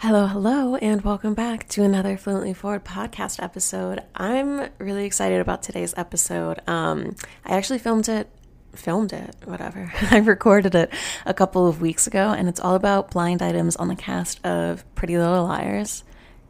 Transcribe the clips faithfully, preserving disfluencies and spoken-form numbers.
Hello, hello, and welcome back to another Fluently Forward podcast episode. I'm really excited about today's episode. Um, I actually filmed it, filmed it, whatever. I recorded it a couple of weeks ago, and it's all about blind items on the cast of Pretty Little Liars.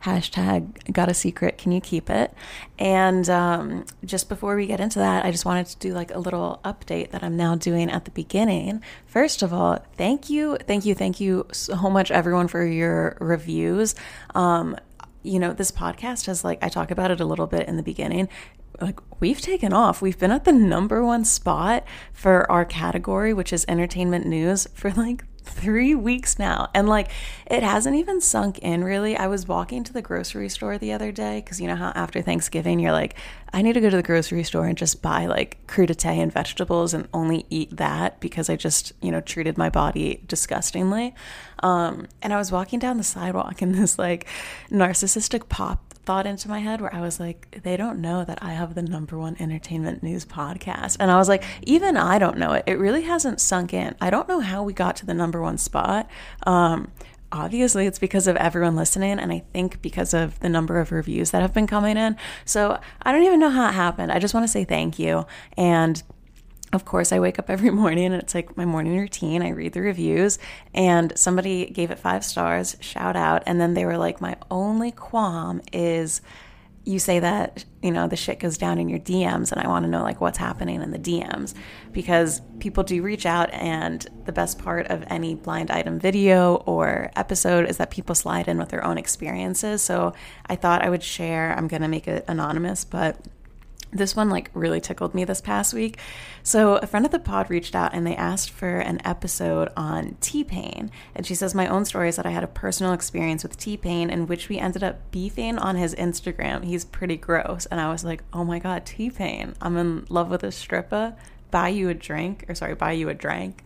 Hashtag got a secret, can you keep it? And um, just before we get into that, I just wanted to do like a little update that I'm now doing at the beginning. First of all, thank you, thank you, thank you so much, everyone, for your reviews. Um, you know, this podcast has, like, I talk about it a little bit in the beginning. Like, we've taken off. We've been at the number one spot for our category, which is entertainment news, for like three weeks now. And like, it hasn't even sunk in really. I was walking to the grocery store the other day because you know how after Thanksgiving you're like, I need to go to the grocery store and just buy like crudité and vegetables and only eat that because I just, you know, treated my body disgustingly. Um, and I was walking down the sidewalk and this like narcissistic pop thought into my head where I was like, they don't know that I have the number one entertainment news podcast. And I was like, even I don't know it. It really hasn't sunk in. I don't know how we got to the number one spot. Um, obviously it's because of everyone listening, and I think because of the number of reviews that have been coming in. So I don't even know how it happened. I just want to say thank you. And of course, I wake up every morning and it's like my morning routine. I read the reviews and somebody gave it five stars, shout out. And then they were like, my only qualm is you say that, you know, the shit goes down in your D Ms. And I want to know like what's happening in the D Ms, because people do reach out. And the best part of any blind item video or episode is that people slide in with their own experiences. So I thought I would share. I'm going to make it anonymous, but this one like really tickled me this past week. So a friend of the pod reached out and they asked for an episode on T-Pain. And she says, my own story is that I had a personal experience with T-Pain in which we ended up beefing on his Instagram. He's pretty gross. And I was like, oh my God, T-Pain, I'm in love with a stripper. Buy you a drink, or sorry, buy you a drink.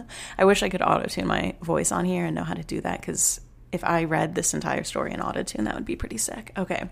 I wish I could auto-tune my voice on here and know how to do that, because if I read this entire story in auto-tune, that would be pretty sick. Okay,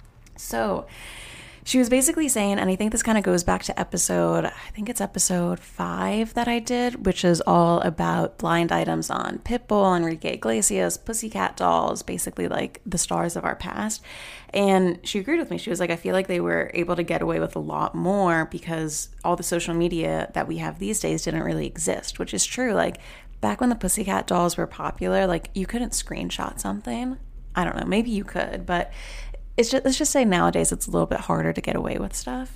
so she was basically saying, and I think this kind of goes back to episode, I think it's episode five that I did, which is all about blind items on Pitbull, Enrique Iglesias, Pussycat Dolls, basically like the stars of our past. And she agreed with me. She was like, I feel like they were able to get away with a lot more because all the social media that we have these days didn't really exist, which is true. Like back when the Pussycat Dolls were popular, like you couldn't screenshot something. I don't know, maybe you could, but It's just, let's just say nowadays it's a little bit harder to get away with stuff.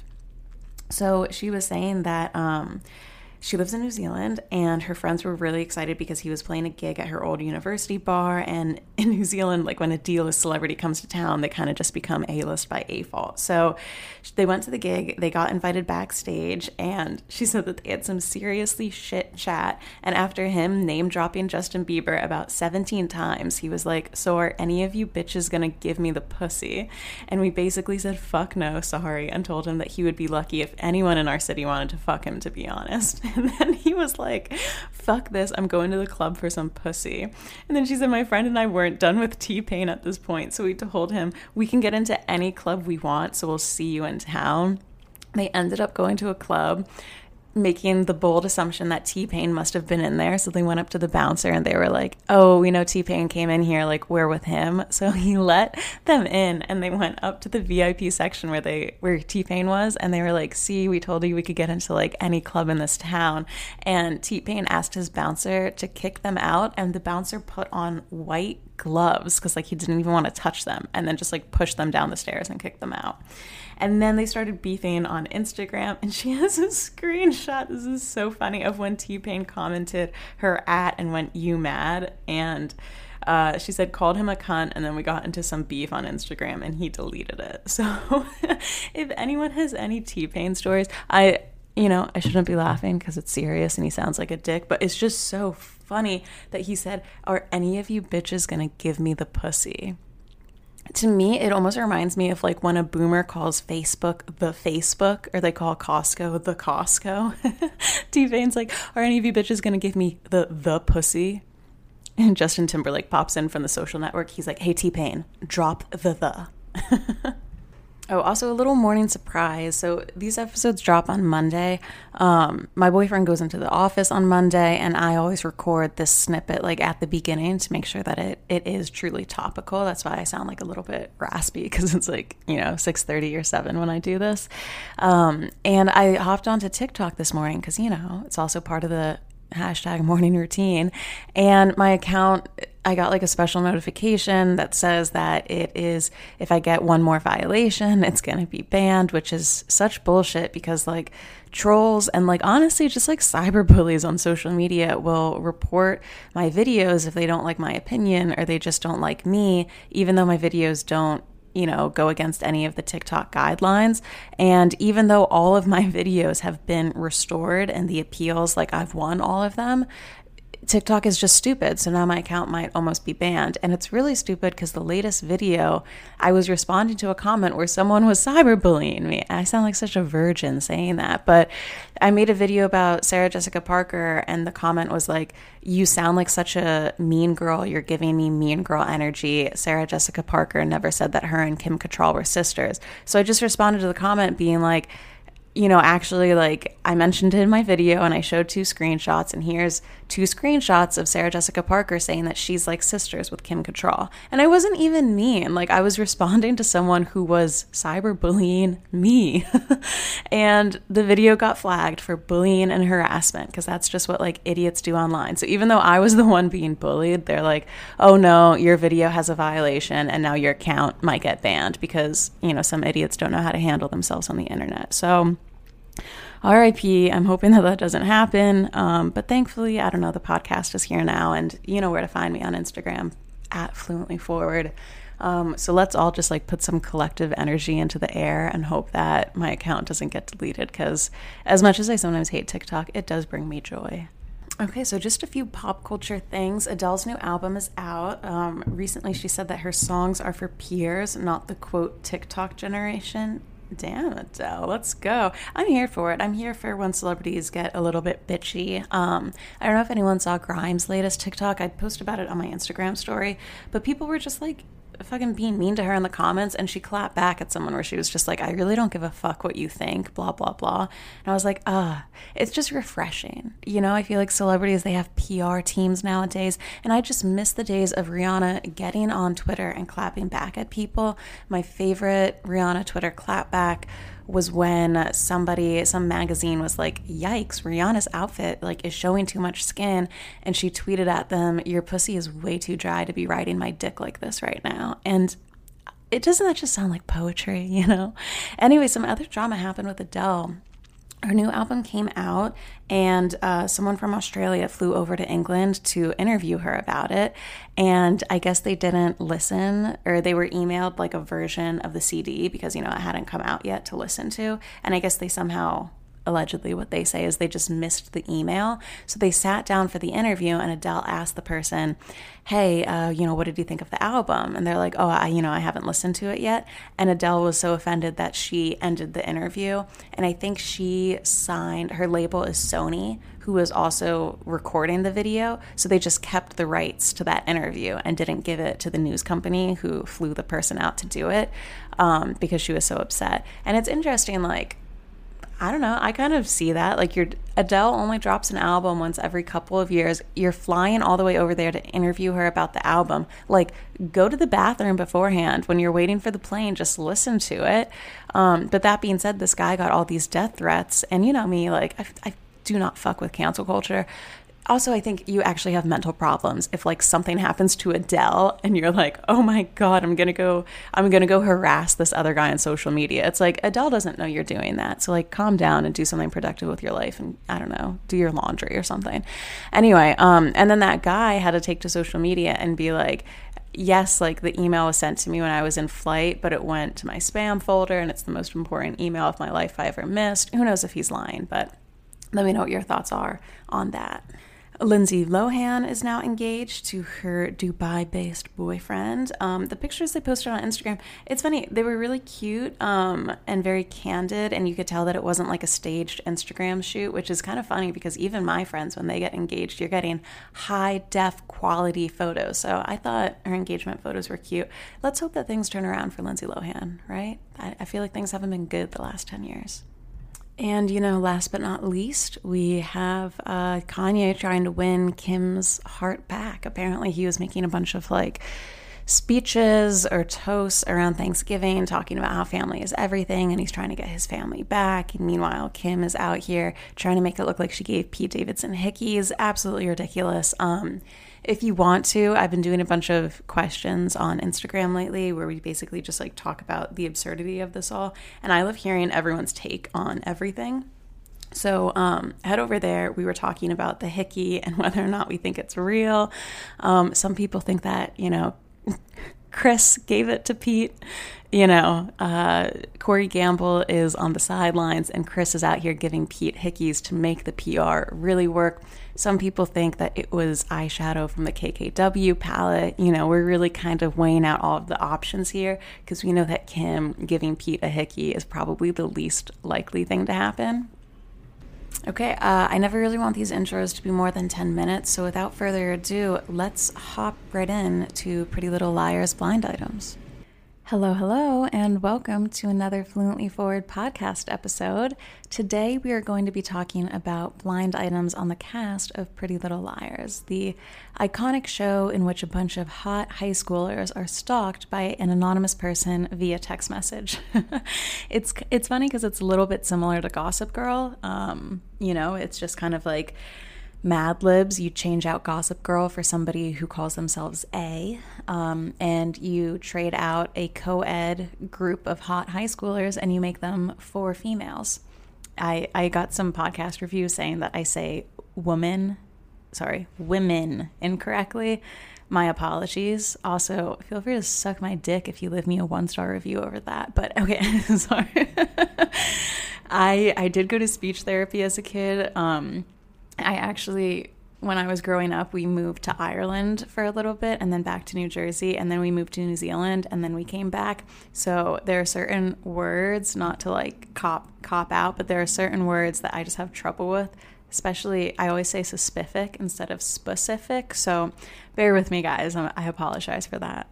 So she was saying that um, she lives in New Zealand and her friends were really excited because he was playing a gig at her old university bar. And in New Zealand, like when a D-list celebrity comes to town, they kind of just become A-list by default. So they went to the gig, they got invited backstage, and she said that they had some seriously shit chat. And after him name dropping Justin Bieber about seventeen times, he was like, so are any of you bitches gonna give me the pussy? And we basically said, fuck no, sorry, and told him that he would be lucky if anyone in our city wanted to fuck him, to be honest. And then he was like, fuck this, I'm going to the club for some pussy. And then she said, my friend and I weren't done with T-Pain at this point, so we told him we can get into any club we want, so we'll see you in town. They ended up going to a club, making the bold assumption that T-Pain must have been in there. So they went up to the bouncer and they were like, oh, we know T-Pain came in here, like we're with him. So he let them in and they went up to the V I P section where they where T-Pain was, and they were like, see, we told you we could get into like any club in this town. And T-Pain asked his bouncer to kick them out, and the bouncer put on white gloves because like he didn't even want to touch them, and then just like pushed them down the stairs and kicked them out. And then they started beefing on Instagram, and she has a screenshot, this is so funny, of when T-Pain commented her at and went, you mad? And uh, she said, called him a cunt, and then we got into some beef on Instagram, and he deleted it. So if anyone has any T-Pain stories, I, you know, I shouldn't be laughing because it's serious and he sounds like a dick, but it's just so funny that he said, are any of you bitches gonna give me the pussy? To me, it almost reminds me of like when a boomer calls Facebook the Facebook, or they call Costco the Costco. T-Pain's like, are any of you bitches gonna give me the the pussy? And Justin Timberlake pops in from The Social Network. He's like, hey T-Pain, drop the the. Oh, also a little morning surprise. So these episodes drop on Monday. Um, my boyfriend goes into the office on Monday, and I always record this snippet like at the beginning to make sure that it, it is truly topical. That's why I sound like a little bit raspy, because it's like, you know, six thirty or seven when I do this. Um, and I hopped onto TikTok this morning because, you know, it's also part of the hashtag morning routine. And my account, I got like a special notification that says that it is, if I get one more violation, it's going to be banned, which is such bullshit, because like trolls and like honestly just like cyberbullies on social media will report my videos if they don't like my opinion or they just don't like me, even though my videos don't, you know, go against any of the TikTok guidelines. And even though all of my videos have been restored and the appeals, like I've won all of them, TikTok is just stupid. So now my account might almost be banned. And it's really stupid because the latest video, I was responding to a comment where someone was cyberbullying me. I sound like such a virgin saying that, but I made a video about Sarah Jessica Parker, and the comment was like, "You sound like such a mean girl. You're giving me mean girl energy. Sarah Jessica Parker never said that her and Kim Cattrall were sisters." So I just responded to the comment being like, you know, actually, like, I mentioned it in my video and I showed two screenshots, and here's two screenshots of Sarah Jessica Parker saying that she's like sisters with Kim Cattrall. And I wasn't even mean. Like, I was responding to someone who was cyberbullying me. And the video got flagged for bullying and harassment, because that's just what like idiots do online. So even though I was the one being bullied, they're like, "Oh no, your video has a violation and now your account might get banned," because, you know, some idiots don't know how to handle themselves on the internet. So R I P, I'm hoping that that doesn't happen. Um, but thankfully, I don't know, the podcast is here now, and you know where to find me on Instagram, at Fluently Forward. Um, so let's all just like put some collective energy into the air and hope that my account doesn't get deleted, because as much as I sometimes hate TikTok, it does bring me joy. Okay, so just a few pop culture things. Adele's new album is out. Um, recently, she said that her songs are for peers, not the quote TikTok generation. Damn, Adele, let's go. I'm here for it. I'm here for when celebrities get a little bit bitchy. Um, I don't know if anyone saw Grimes' latest TikTok. I posted about it on my Instagram story, but people were just like fucking being mean to her in the comments, and she clapped back at someone where she was just like, "I really don't give a fuck what you think, blah, blah, blah." And I was like, ah, it's just refreshing. You know, I feel like celebrities, they have P R teams nowadays, and I just miss the days of Rihanna getting on Twitter and clapping back at people. My favorite Rihanna Twitter clapback was when somebody, some magazine was like, "Yikes, Rihanna's outfit like is showing too much skin," and she tweeted at them, "Your pussy is way too dry to be riding my dick like this right now." And it doesn't that just sound like poetry, you know? Anyway, some other drama happened with Adele. Her new album came out, and uh, someone from Australia flew over to England to interview her about it. And I guess they didn't listen, or they were emailed like a version of the C D because, you know, it hadn't come out yet to listen to. And I guess they somehow, allegedly what they say is they just missed the email. So they sat down for the interview, and Adele asked the person, "Hey, uh, you know, what did you think of the album?" And they're like, "Oh, I, you know, I haven't listened to it yet." And Adele was so offended that she ended the interview. And I think she signed, her label is Sony, who was also recording the video. So they just kept the rights to that interview and didn't give it to the news company who flew the person out to do it, um, because she was so upset. And it's interesting, like, I don't know, I kind of see that. Like, your Adele only drops an album once every couple of years. You're flying all the way over there to interview her about the album. Like, go to the bathroom beforehand. When you're waiting for the plane, just listen to it. Um, but that being said, this guy got all these death threats. And you know me, like, I, I do not fuck with cancel culture. Also, I think you actually have mental problems if like something happens to Adele and you're like, "Oh my God, I'm going to go, I'm going to go harass this other guy on social media." It's like, Adele doesn't know you're doing that. So like, calm down and do something productive with your life, and I don't know, do your laundry or something. Anyway, um, and then that guy had to take to social media and be like, "Yes, like the email was sent to me when I was in flight, but it went to my spam folder, and it's the most important email of my life I ever missed." Who knows if he's lying, but let me know what your thoughts are on that. Lindsay Lohan is now engaged to her Dubai-based boyfriend. Um, the pictures they posted on Instagram, it's funny, they were really cute um, and very candid, and you could tell that it wasn't like a staged Instagram shoot, which is kind of funny because even my friends, when they get engaged, you're getting high-def quality photos. So I thought her engagement photos were cute. Let's hope that things turn around for Lindsay Lohan, right? I, I feel like things haven't been good the last ten years. And, you know, last but not least, we have uh, Kanye trying to win Kim's heart back. Apparently he was making a bunch of, like, speeches or toasts around Thanksgiving talking about how family is everything, and he's trying to get his family back. And meanwhile, Kim is out here trying to make it look like she gave Pete Davidson hickeys. Absolutely ridiculous. Um, if you want to, I've been doing a bunch of questions on Instagram lately where we basically just like talk about the absurdity of this all. And I love hearing everyone's take on everything. So um, head over there. We were talking about the hickey and whether or not we think it's real. Um, some people think that, you know, Chris gave it to Pete. You know, uh, Corey Gamble is on the sidelines and Chris is out here giving Pete hickeys to make the P R really work. Some people think that it was eyeshadow from the K K W palette. You know, we're really kind of weighing out all of the options here because we know that Kim giving Pete a hickey is probably the least likely thing to happen. Okay, uh, I never really want these intros to be more than ten minutes, so without further ado, let's hop right in to Pretty Little Liars blind items. Hello, hello, and welcome to another Fluently Forward podcast episode. Today we are going to be talking about blind items on the cast of Pretty Little Liars, the iconic show in which a bunch of hot high schoolers are stalked by an anonymous person via text message. it's it's funny because it's a little bit similar to Gossip Girl. Um, you know, it's just kind of like Mad Libs. You change out Gossip Girl for somebody who calls themselves A, um, and you trade out a co-ed group of hot high schoolers and you make them four females. I, I got some podcast reviews saying that I say woman, sorry, women incorrectly. My apologies. Also, feel free to suck my dick if you leave me a one-star review over that. But okay, sorry. I I did go to speech therapy as a kid. Um, I actually, when I was growing up, we moved to Ireland for a little bit and then back to New Jersey, and then we moved to New Zealand and then we came back. So there are certain words, not to like cop cop out, but there are certain words that I just have trouble with. Especially, I always say specific instead of specific. So bear with me, guys. I apologize for that.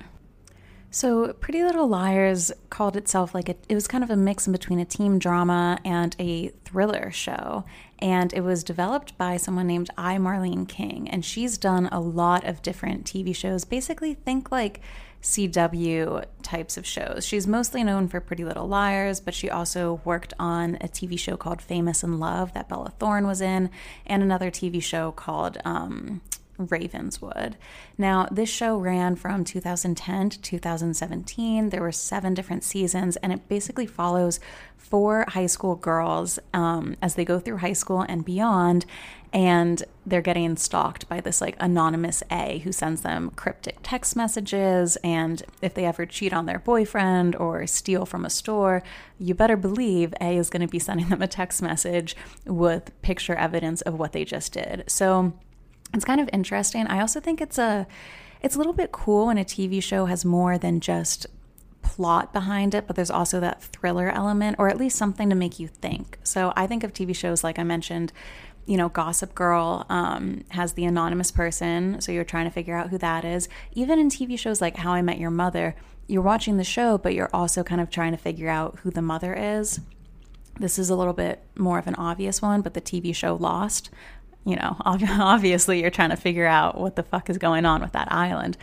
So Pretty Little Liars called itself like a, it was kind of a mix in between a teen drama and a thriller show. And it was developed by someone named I. Marlene King. And she's done a lot of different T V shows. Basically, think like C W types of shows. She's mostly known for Pretty Little Liars, but she also worked on a T V show called Famous in Love that Bella Thorne was in, and another T V show called um, Ravenswood. Now, this show ran from two thousand ten to two thousand seventeen. There were seven different seasons, and it basically follows four high school girls um, as they go through high school and beyond, and they're getting stalked by this like anonymous A who sends them cryptic text messages, and if they ever cheat on their boyfriend or steal from a store, you better believe A is going to be sending them a text message with picture evidence of what they just did. So it's kind of interesting. I also think it's a it's a little bit cool when a T V show has more than just plot behind it, but there's also that thriller element, or at least something to make you think. So I think of T V shows like I mentioned, you know, Gossip Girl um, has the anonymous person, so you're trying to figure out who that is. Even in T V shows like How I Met Your Mother, you're watching the show, but you're also kind of trying to figure out who the mother is. This is a little bit more of an obvious one, but the T V show Lost, you know, obviously you're trying to figure out what the fuck is going on with that island.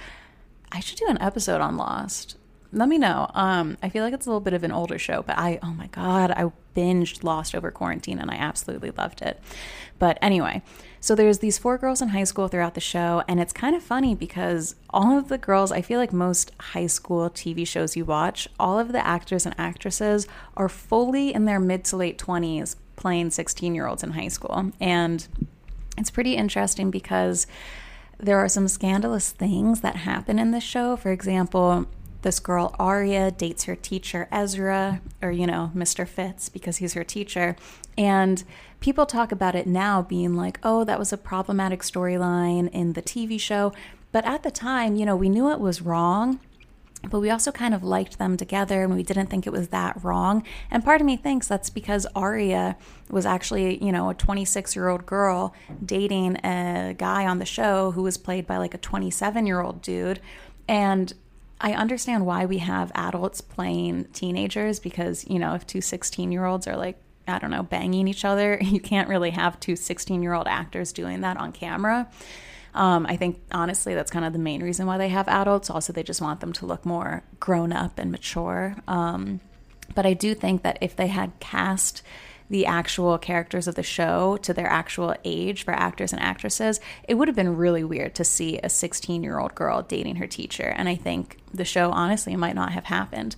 I should do an episode on Lost. Let me know. Um, I feel like it's a little bit of an older show, but I, oh my God, I binged Lost over quarantine and I absolutely loved it. But anyway, so there's these four girls in high school throughout the show, and it's kind of funny because all of the girls, I feel like most high school T V shows you watch, all of the actors and actresses are fully in their mid to late twenties playing sixteen-year-olds in high school. And it's pretty interesting because there are some scandalous things that happen in this show. For example, this girl Aria dates her teacher Ezra, or, you know, Mister Fitz, because he's her teacher. And people talk about it now being like, oh, that was a problematic storyline in the T V show. But at the time, you know, we knew it was wrong, but we also kind of liked them together and we didn't think it was that wrong. And part of me thinks that's because Aria was actually, you know, a twenty-six-year-old girl dating a guy on the show who was played by like a twenty-seven-year-old dude. And I understand why we have adults playing teenagers because, you know, if two sixteen-year-olds are like, I don't know, banging each other, you can't really have two sixteen-year-old actors doing that on camera. Um, I think, honestly, that's kind of the main reason why they have adults. Also, they just want them to look more grown up and mature. Um, but I do think that if they had cast the actual characters of the show to their actual age for actors and actresses, it would have been really weird to see a sixteen-year-old girl dating her teacher. And I think the show, honestly, might not have happened.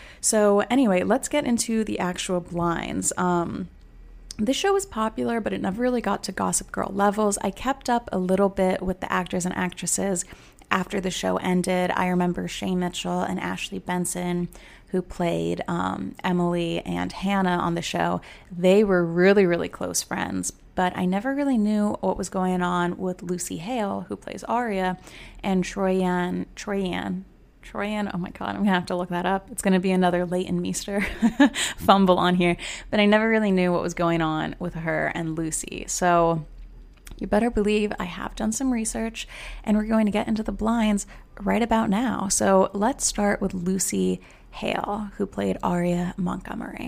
So anyway, let's get into the actual blinds. Um, This show was popular, but it never really got to Gossip Girl levels. I kept up a little bit with the actors and actresses after the show ended. I remember Shay Mitchell and Ashley Benson, who played um, Emily and Hannah on the show. They were really, really close friends, but I never really knew what was going on with Lucy Hale, who plays Aria, and Troyan, Troyan, Troyan, oh my God, I'm going to have to look that up. It's going to be another Leighton Meester fumble on here. But I never really knew what was going on with her and Lucy. So you better believe I have done some research, and we're going to get into the blinds right about now. So let's start with Lucy Hale, who played Aria Montgomery.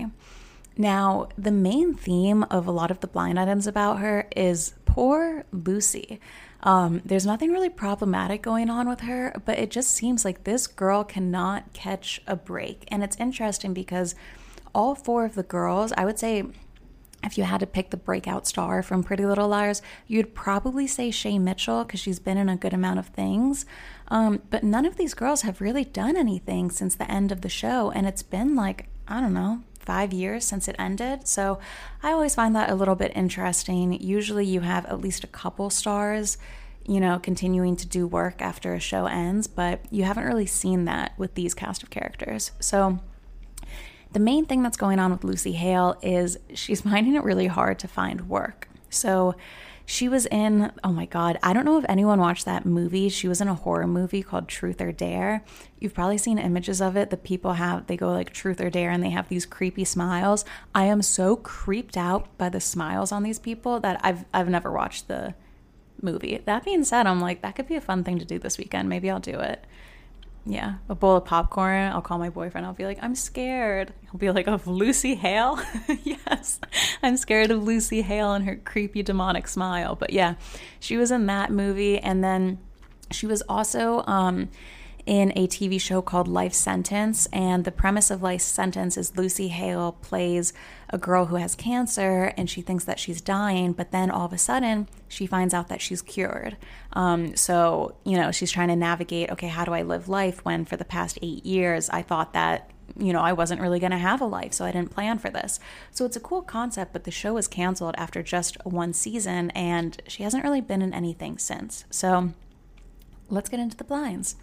Now, the main theme of a lot of the blind items about her is poor Lucy. Um, there's nothing really problematic going on with her, but it just seems like this girl cannot catch a break. And it's interesting because all four of the girls, I would say, if you had to pick the breakout star from Pretty Little Liars, you'd probably say Shay Mitchell because she's been in a good amount of things. Um, but none of these girls have really done anything since the end of the show. And it's been like, I don't know, five years since it ended. So I always find that a little bit interesting. Usually you have at least a couple stars, you know, continuing to do work after a show ends, but you haven't really seen that with these cast of characters. So the main thing that's going on with Lucy Hale is she's finding it really hard to find work. So she was in, oh my God, I don't know if anyone watched that movie. She was in a horror movie called Truth or Dare. You've probably seen images of it. The people have, they go like Truth or Dare and they have these creepy smiles. I am so creeped out by the smiles on these people that I've I've never watched the movie. That being said, I'm like, that could be a fun thing to do this weekend. Maybe I'll do it. Yeah, a bowl of popcorn. I'll call my boyfriend. I'll be like, I'm scared. He'll be like, of Lucy Hale? Yes, I'm scared of Lucy Hale and her creepy demonic smile. But yeah, she was in that movie. And then she was also um, in a T V show called Life Sentence. And the premise of Life Sentence is Lucy Hale plays a girl who has cancer and she thinks that she's dying, but then all of a sudden she finds out that she's cured. Um, so, you know, she's trying to navigate, okay, how do I live life when for the past eight years I thought that, you know, I wasn't really going to have a life, so I didn't plan for this. So it's a cool concept, but the show was canceled after just one season and she hasn't really been in anything since. So let's get into the blinds.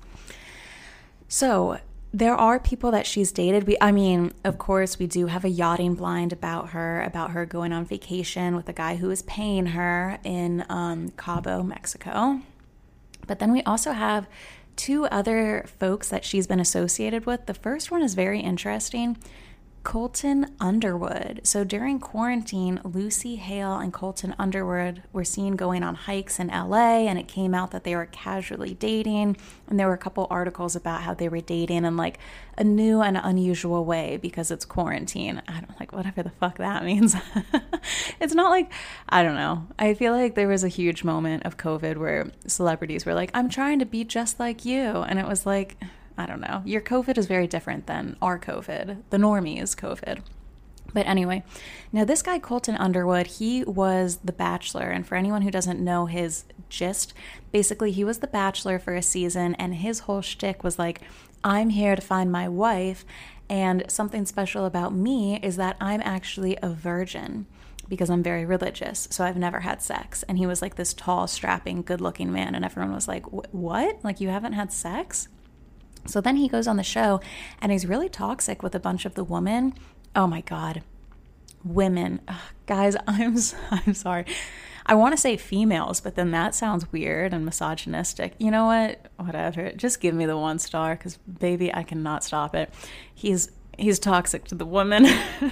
So there are people that she's dated. We, I mean, of course, we do have a yachting blind about her, about her going on vacation with a guy who is paying her in um, Cabo, Mexico. But then we also have two other folks that she's been associated with. The first one is very interesting. Colton Underwood. So during quarantine, Lucy Hale and Colton Underwood were seen going on hikes in L A, and it came out that they were casually dating, and there were a couple articles about how they were dating in like a new and unusual way because it's quarantine. I don't like whatever the fuck that means. It's not like, I don't know. I feel like there was a huge moment of COVID where celebrities were like, I'm trying to be just like you, and it was like, I don't know. Your COVID is very different than our COVID, the normies COVID. But anyway, now this guy, Colton Underwood, he was The Bachelor. And for anyone who doesn't know his gist, basically he was The Bachelor for a season and his whole shtick was like, I'm here to find my wife. And something special about me is that I'm actually a virgin because I'm very religious. So I've never had sex. And he was like this tall, strapping, good looking man. And everyone was like, what? Like you haven't had sex? So then he goes on the show and he's really toxic with a bunch of the women. Oh my God. Women. Ugh, guys, I'm, I'm sorry. I want to say females, but then that sounds weird and misogynistic. You know what? Whatever. Just give me the one star because, baby, I cannot stop it. He's he's toxic to the women.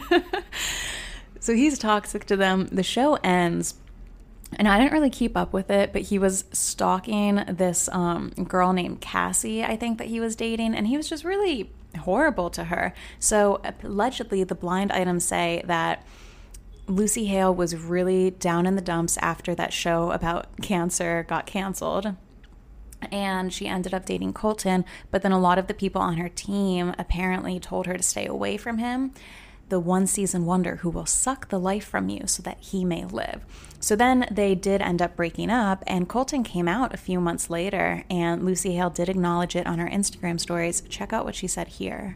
So he's toxic to them. The show ends. And I didn't really keep up with it, but he was stalking this um, girl named Cassie, I think, that he was dating. And he was just really horrible to her. So allegedly, the blind items say that Lucy Hale was really down in the dumps after that show about cancer got canceled. And she ended up dating Colton. But then a lot of the people on her team apparently told her to stay away from him. The one season wonder who will suck the life from you so that he may live. So then they did end up breaking up, and Colton came out a few months later, and Lucy Hale did acknowledge it on her Instagram stories. Check out what she said here.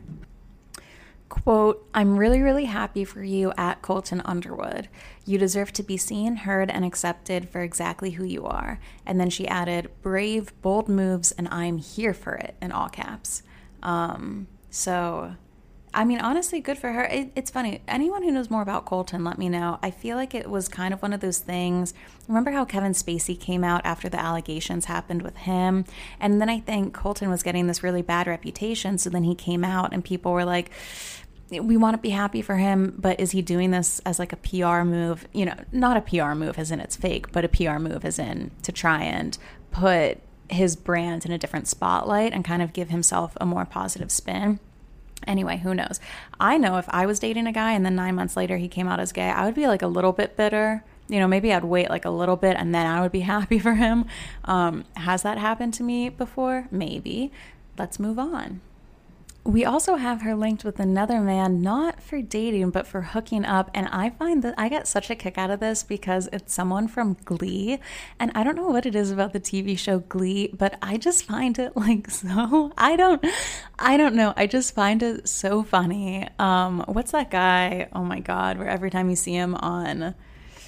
Quote, "I'm really, really happy for you at Colton Underwood. You deserve to be seen, heard, and accepted for exactly who you are." And then she added, "Brave, bold moves, and I'm here for it," in all caps. Um, so... I mean, honestly, good for her. It, it's funny. Anyone who knows more about Colton, let me know. I feel like it was kind of one of those things. Remember how Kevin Spacey came out after the allegations happened with him? And then I think Colton was getting this really bad reputation. So then he came out and people were like, we want to be happy for him, but is he doing this as like a P R move? You know, not a P R move as in it's fake, but a P R move as in to try and put his brand in a different spotlight and kind of give himself a more positive spin. Anyway, who knows? I know if I was dating a guy and then nine months later he came out as gay, I would be like a little bit bitter. You know, maybe I'd wait like a little bit and then I would be happy for him. Um, has that happened to me before? Maybe. Let's move on. We also have her linked with another man, not for dating, but for hooking up. And I find that I get such a kick out of this because it's someone from Glee. And I don't know what it is about the T V show Glee, but I just find it like so, I don't, I don't know. I just find it so funny. Um, what's that guy? Oh my God, where every time you see him on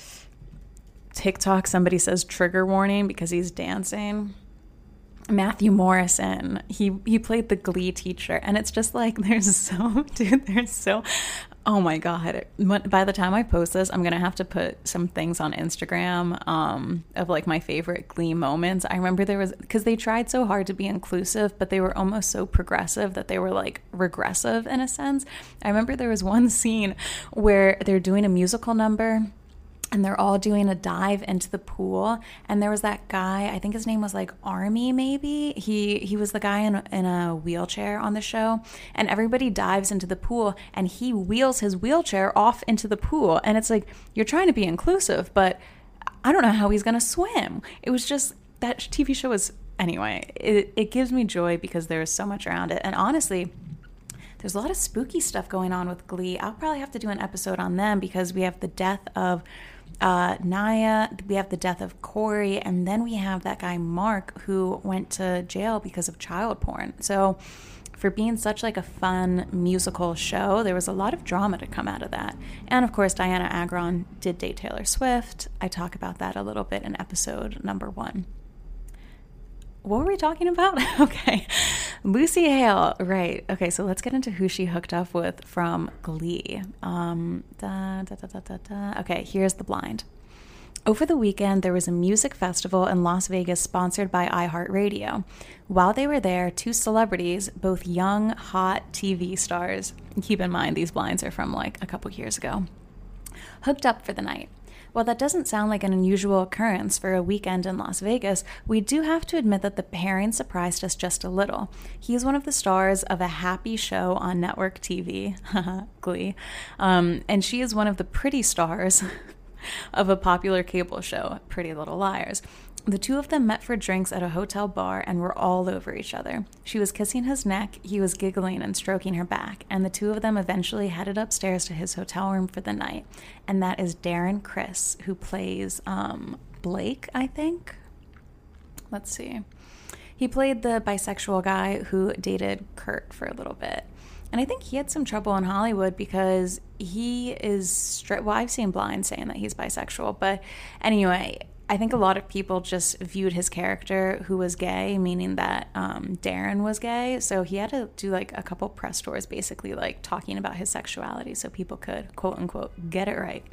TikTok, somebody says trigger warning because he's dancing. Matthew Morrison, he he played the Glee teacher, and it's just like there's so dude there's so oh my God, by the time I post this I'm gonna have to put some things on Instagram um of like my favorite Glee moments. I remember there was, because they tried so hard to be inclusive, but they were almost so progressive that they were like regressive in a sense. I remember there was one scene where they're doing a musical number and they're all doing a dive into the pool. And there was that guy, I think his name was like Army maybe. He he was the guy in, in a wheelchair on the show. And everybody dives into the pool and he wheels his wheelchair off into the pool. And it's like, you're trying to be inclusive, but I don't know how he's going to swim. It was just, that T V show was, anyway, it, it gives me joy because there's so much around it. And honestly, there's a lot of spooky stuff going on with Glee. I'll probably have to do an episode on them because we have the death of uh, Naya, we have the death of Corey, and then we have that guy Mark who went to jail because of child porn. So for being such like a fun musical show, there was a lot of drama to come out of that. And of course, Diana Agron did date Taylor Swift. I talk about that a little bit in episode number one. What were we talking about? Okay. Lucy Hale. Right. Okay, so let's get into who she hooked up with from Glee. Um, da, da, da, da, da, da. Okay, here's the blind. Over the weekend, there was a music festival in Las Vegas sponsored by iHeartRadio. While they were there, two celebrities, both young, hot T V stars, keep in mind these blinds are from like a couple years ago, hooked up for the night. While that doesn't sound like an unusual occurrence for a weekend in Las Vegas, we do have to admit that the pairing surprised us just a little. He is one of the stars of a happy show on network T V, Glee, um, and she is one of the pretty stars of a popular cable show, Pretty Little Liars. The two of them met for drinks at a hotel bar and were all over each other. She was kissing his neck, he was giggling and stroking her back, and the two of them eventually headed upstairs to his hotel room for the night. And that is Darren Criss, who plays um, Blake, I think. Let's see. He played the bisexual guy who dated Kurt for a little bit. And I think he had some trouble in Hollywood because he is straight. Well, I've seen Blind saying that he's bisexual, but anyway, I think a lot of people just viewed his character, who was gay, meaning that um, Darren was gay. So he had to do like a couple press tours, basically like talking about his sexuality so people could, quote unquote, get it right.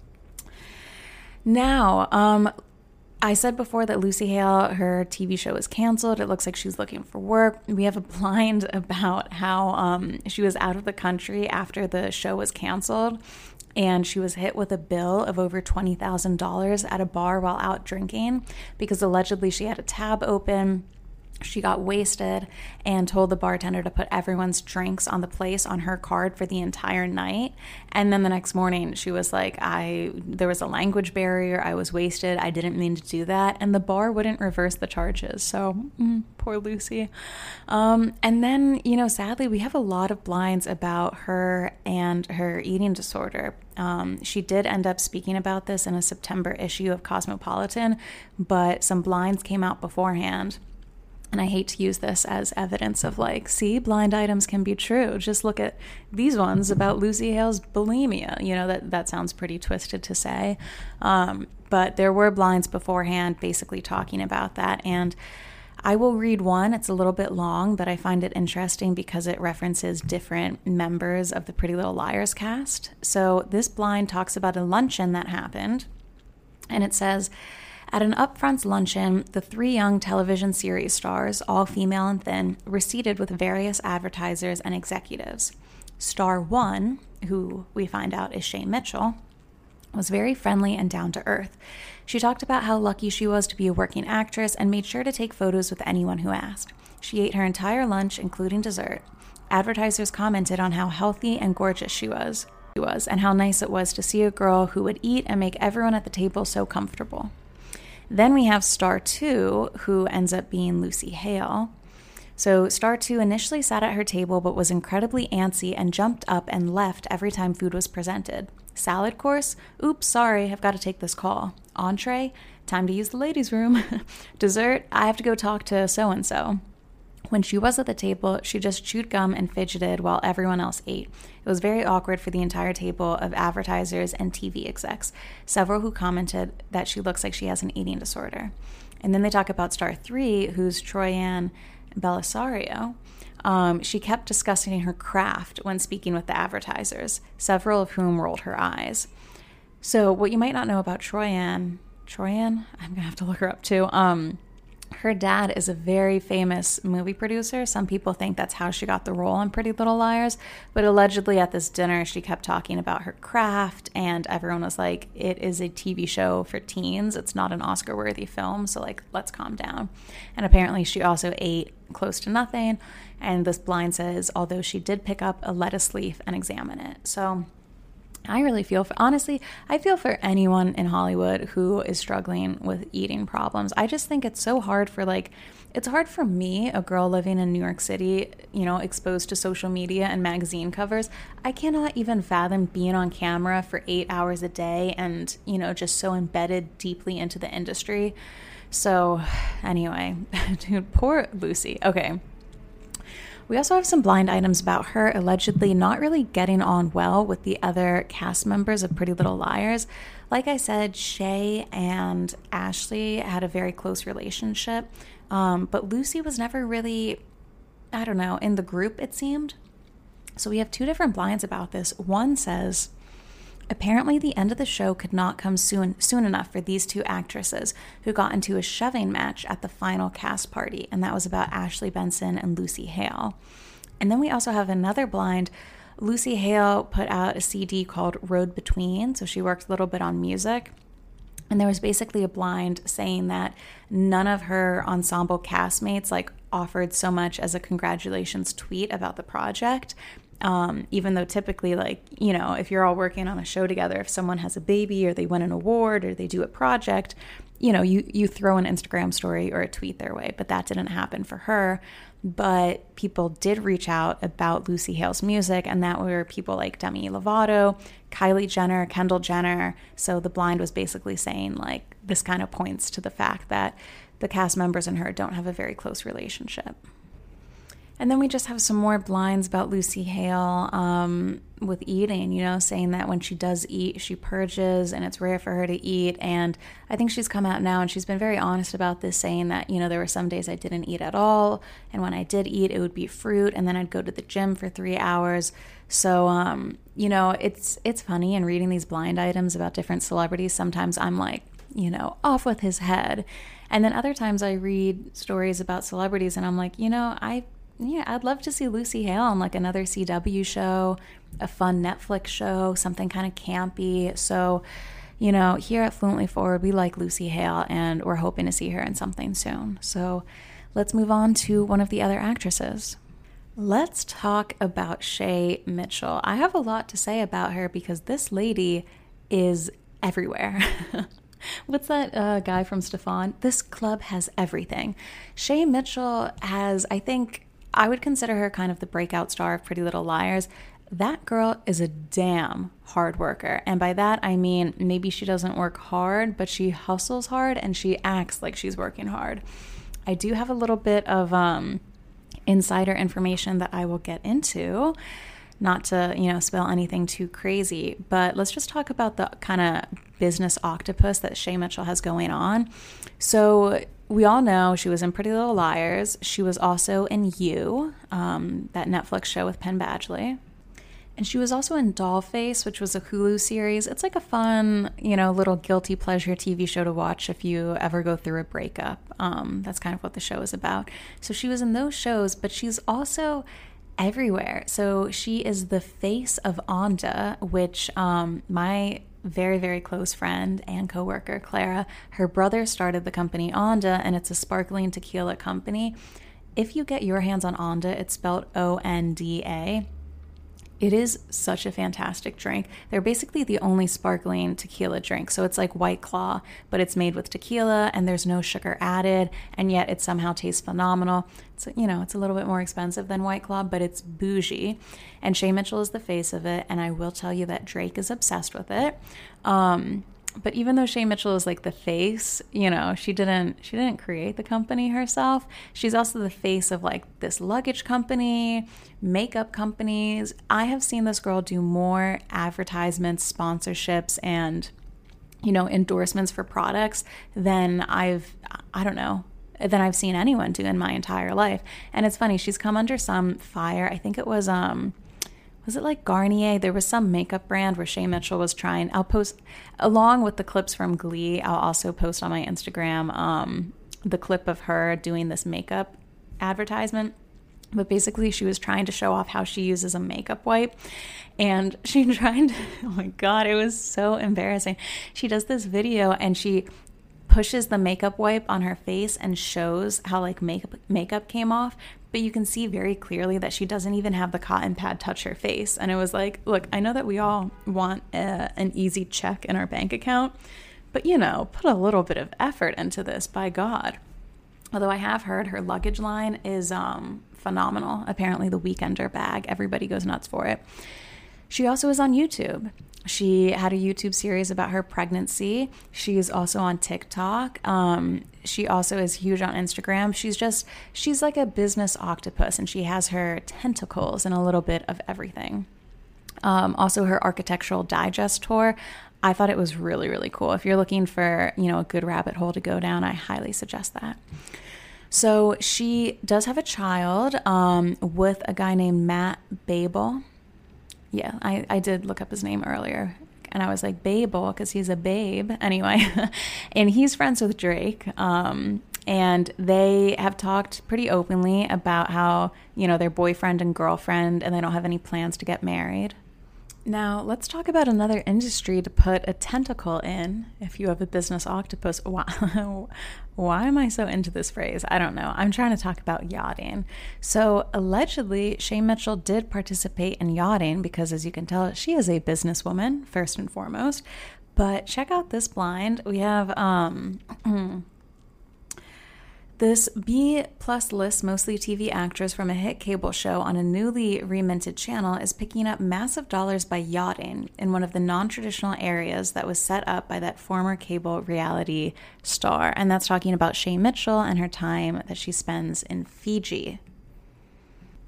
Now, um, I said before that Lucy Hale, her T V show is canceled. It looks like she's looking for work. We have a blind about how um, she was out of the country after the show was canceled, and she was hit with a bill of over twenty thousand dollars at a bar while out drinking because allegedly she had a tab open. She got wasted and told the bartender to put everyone's drinks on the place on her card for the entire night. And then the next morning she was like, I there was a language barrier. I was wasted. I didn't mean to do that. And the bar wouldn't reverse the charges. So mm, poor Lucy. Um, and then, you know, sadly, we have a lot of blinds about her and her eating disorder. Um, she did end up speaking about this in a September issue of Cosmopolitan, but some blinds came out beforehand. And I hate to use this as evidence of like, see, blind items can be true. Just look at these ones about Lucy Hale's bulimia. You know, that, that sounds pretty twisted to say. Um, but there were blinds beforehand basically talking about that. And I will read one. It's a little bit long, but I find it interesting because it references different members of the Pretty Little Liars cast. So this blind talks about a luncheon that happened. And it says, at an upfronts luncheon, the three young television series stars, all female and thin, were seated with various advertisers and executives. Star one, who we find out is Shay Mitchell, was very friendly and down to earth. She talked about how lucky she was to be a working actress and made sure to take photos with anyone who asked. She ate her entire lunch, including dessert. Advertisers commented on how healthy and gorgeous she was, she was, and how nice it was to see a girl who would eat and make everyone at the table so comfortable. Then we have Star two, who ends up being Lucy Hale. So Star two initially sat at her table but was incredibly antsy and jumped up and left every time food was presented. Salad course? Oops, sorry, I've got to take this call. Entree? Time to use the ladies' room. Dessert? I have to go talk to so-and-so. When she was at the table, she just chewed gum and fidgeted while everyone else ate. It was very awkward for the entire table of advertisers and T V execs, several who commented that she looks like she has an eating disorder. And then they talk about Star three, who's Troyanne Bellisario. Um, she kept discussing her craft when speaking with the advertisers, several of whom rolled her eyes. So what you might not know about Troyanne, Troyanne? I'm going to have to look her up too. Um... Her dad is a very famous movie producer. Some people think that's how she got the role on Pretty Little Liars. But allegedly at this dinner, she kept talking about her craft, and everyone was like, it is a T V show for teens. It's not an Oscar-worthy film, so, like, let's calm down. And apparently she also ate close to nothing. And this blind says, although she did pick up a lettuce leaf and examine it. So I really feel for, honestly, I feel for anyone in Hollywood who is struggling with eating problems. I just think it's so hard for, like, it's hard for me, a girl living in New York City, you know, exposed to social media and magazine covers. I cannot even fathom being on camera for eight hours a day and, you know, just so embedded deeply into the industry. So anyway, dude, poor Lucy. Okay. We also have some blind items about her allegedly not really getting on well with the other cast members of Pretty Little Liars. Like I said, Shay and Ashley had a very close relationship, um, but Lucy was never really, I don't know, in the group, it seemed. So we have two different blinds about this. One says, apparently the end of the show could not come soon soon enough for these two actresses who got into a shoving match at the final cast party, and that was about Ashley Benson and Lucy Hale. And then we also have another blind. Lucy Hale put out a C D called Road Between, so she worked a little bit on music. And there was basically a blind saying that none of her ensemble castmates like offered so much as a congratulations tweet about the project. Um, even though typically, like, you know, if you're all working on a show together, if someone has a baby or they win an award or they do a project, you know, you, you throw an Instagram story or a tweet their way. But that didn't happen for her. But people did reach out about Lucy Hale's music, and that were people like Demi Lovato, Kylie Jenner, Kendall Jenner. So the blind was basically saying, like, this kind of points to the fact that the cast members and her don't have a very close relationship. And then we just have some more blinds about Lucy Hale um, with eating, you know, saying that when she does eat, she purges and it's rare for her to eat. And I think she's come out now and she's been very honest about this, saying that, you know, there were some days I didn't eat at all. And when I did eat, it would be fruit. And then I'd go to the gym for three hours. So, um, you know, it's it's funny in reading these blind items about different celebrities. Sometimes I'm like, you know, off with his head. And then other times I read stories about celebrities and I'm like, you know, I... Yeah, I'd love to see Lucy Hale on like another C W show, a fun Netflix show, something kind of campy. So, you know, here at Fluently Forward, we like Lucy Hale and we're hoping to see her in something soon. So let's move on to one of the other actresses. Let's talk about Shay Mitchell. I have a lot to say about her because this lady is everywhere. What's that uh, guy from Stefan? This club has everything. Shay Mitchell has, I think... I would consider her kind of the breakout star of Pretty Little Liars. That girl is a damn hard worker. And by that, I mean, maybe she doesn't work hard, but she hustles hard and she acts like she's working hard. I do have a little bit of um, insider information that I will get into, not to, you know, spill anything too crazy, but let's just talk about the kind of business octopus that Shay Mitchell has going on. So we all know she was in Pretty Little Liars. She was also in You, um, that Netflix show with Penn Badgley. And she was also in Dollface, which was a Hulu series. It's like a fun, you know, little guilty pleasure T V show to watch if you ever go through a breakup. Um, that's kind of what the show is about. So she was in those shows, but she's also everywhere. So she is the face of Onda, which um, my very, very close friend and coworker, Clara, her brother started the company Onda, and it's a sparkling tequila company. If you get your hands on Onda, it's spelled O N D A. It is such a fantastic drink. They're basically the only sparkling tequila drink. So it's like White Claw, but it's made with tequila and there's no sugar added, and yet it somehow tastes phenomenal. It's, you know, it's a little bit more expensive than White Claw, but it's bougie. And Shay Mitchell is the face of it, and I will tell you that Drake is obsessed with it. Um, but even though Shay Mitchell is like the face, you know, she didn't she didn't create the company herself. She's also the face of like this luggage company, makeup companies. I have seen this girl do more advertisements, sponsorships, and, you know, endorsements for products than I've, I don't know, than I've seen anyone do in my entire life. And it's funny, she's come under some fire. I think it was, um, was it like Garnier? There was some makeup brand where Shay Mitchell was trying. I'll post, along with the clips from Glee, I'll also post on my Instagram um, the clip of her doing this makeup advertisement. But basically, she was trying to show off how she uses a makeup wipe. And she tried to, oh my God, it was so embarrassing. She does this video and she pushes the makeup wipe on her face and shows how like makeup makeup came off. But you can see very clearly that she doesn't even have the cotton pad touch her face. And it was like, look, I know that we all want a, an easy check in our bank account, but, you know, put a little bit of effort into this, by God. Although I have heard her luggage line is um, phenomenal. Apparently the Weekender bag, everybody goes nuts for it. She also is on YouTube. She had a YouTube series about her pregnancy. She is also on TikTok. Um, she also is huge on Instagram. She's just, she's like a business octopus, and she has her tentacles in a little bit of everything. Um, also, her Architectural Digest tour, I thought it was really, really cool. If you're looking for, you know, a good rabbit hole to go down, I highly suggest that. So she does have a child um, with a guy named Matt Babel. Yeah, I, I did look up his name earlier, and I was like, Babel, because he's a babe. Anyway, and he's friends with Drake, um, and they have talked pretty openly about how, you know, they're boyfriend and girlfriend, and they don't have any plans to get married. Now, let's talk about another industry to put a tentacle in if you have a business octopus. Why, why am I so into this phrase? I don't know. I'm trying to talk about yachting. So, allegedly, Shay Mitchell did participate in yachting because, as you can tell, she is a businesswoman, first and foremost. But check out this blind. We have um, this B-plus list, mostly T V actress from a hit cable show on a newly reminted channel is picking up massive dollars by yachting in one of the non-traditional areas that was set up by that former cable reality star. And that's talking about Shay Mitchell and her time that she spends in Fiji.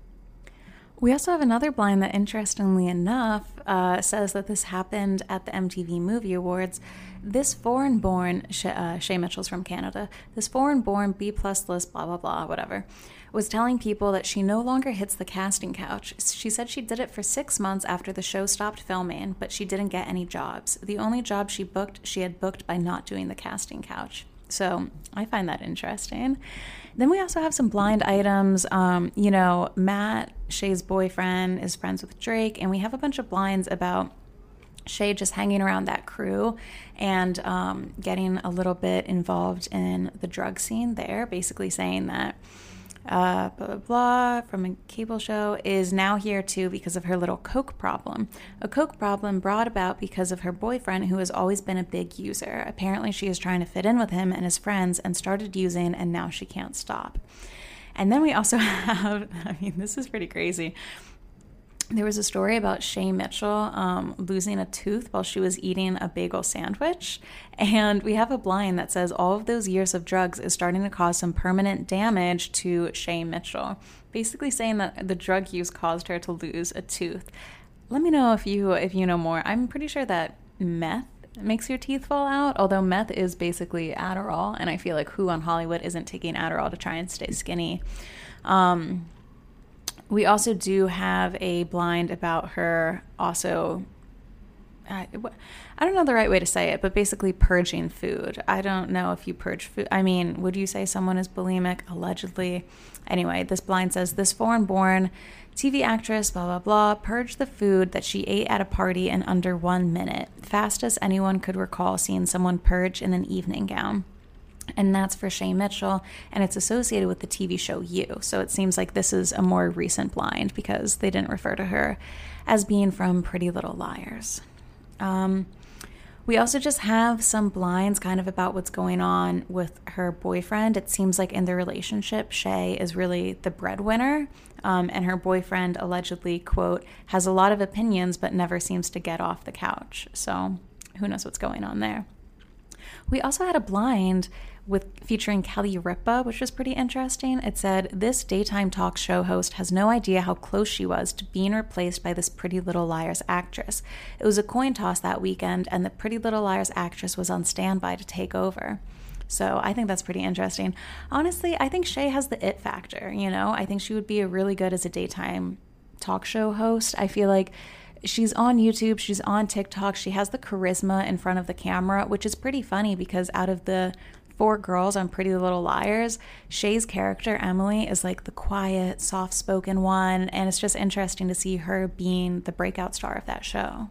We also have another blind that, interestingly enough, uh, says that this happened at the M T V Movie Awards. This foreign-born, uh, Shay Mitchell's from Canada, this foreign-born B-plus list, blah, blah, blah, whatever, was telling people that she no longer hits the casting couch. She said she did it for six months after the show stopped filming, but she didn't get any jobs. The only job she booked, she had booked by not doing the casting couch. So I find that interesting. Then we also have some blind items. Um, you know, Matt, Shay's boyfriend, is friends with Drake, and we have a bunch of blinds about Shay just hanging around that crew and um, getting a little bit involved in the drug scene there, basically saying that uh, blah, blah, blah, from a cable show, is now here too because of her little coke problem. A coke problem brought about because of her boyfriend, who has always been a big user. Apparently she is trying to fit in with him and his friends and started using, and now she can't stop. And then we also have, I mean, this is pretty crazy. There was a story about Shay Mitchell um, losing a tooth while she was eating a bagel sandwich. And we have a blind that says all of those years of drugs is starting to cause some permanent damage to Shay Mitchell. Basically saying that the drug use caused her to lose a tooth. Let me know if you if you know more. I'm pretty sure that meth makes your teeth fall out, although meth is basically Adderall. And I feel like who on Hollywood isn't taking Adderall to try and stay skinny? Um... We also do have a blind about her also, I, I don't know the right way to say it, but basically purging food. I don't know if you purge food. I mean, would you say someone is bulimic? Allegedly. Anyway, this blind says, this foreign-born T V actress, blah, blah, blah, purged the food that she ate at a party in under one minute. Fastest anyone could recall seeing someone purge in an evening gown. And that's for Shay Mitchell, and it's associated with the T V show You. So it seems like this is a more recent blind because they didn't refer to her as being from Pretty Little Liars. Um, we also just have some blinds kind of about what's going on with her boyfriend. It seems like in their relationship, Shay is really the breadwinner, um, and her boyfriend allegedly, quote, has a lot of opinions but never seems to get off the couch. So who knows what's going on there. We also had a blind with featuring Kelly Ripa, which was pretty interesting. It said, this daytime talk show host has no idea how close she was to being replaced by this Pretty Little Liars actress. It was a coin toss that weekend, and the Pretty Little Liars actress was on standby to take over. So I think that's pretty interesting. Honestly, I think Shay has the it factor, you know? I think she would be really good as a daytime talk show host. I feel like she's on YouTube, she's on TikTok, she has the charisma in front of the camera, which is pretty funny because out of the four girls on Pretty Little Liars, Shay's character, Emily, is like the quiet, soft-spoken one, and it's just interesting to see her being the breakout star of that show.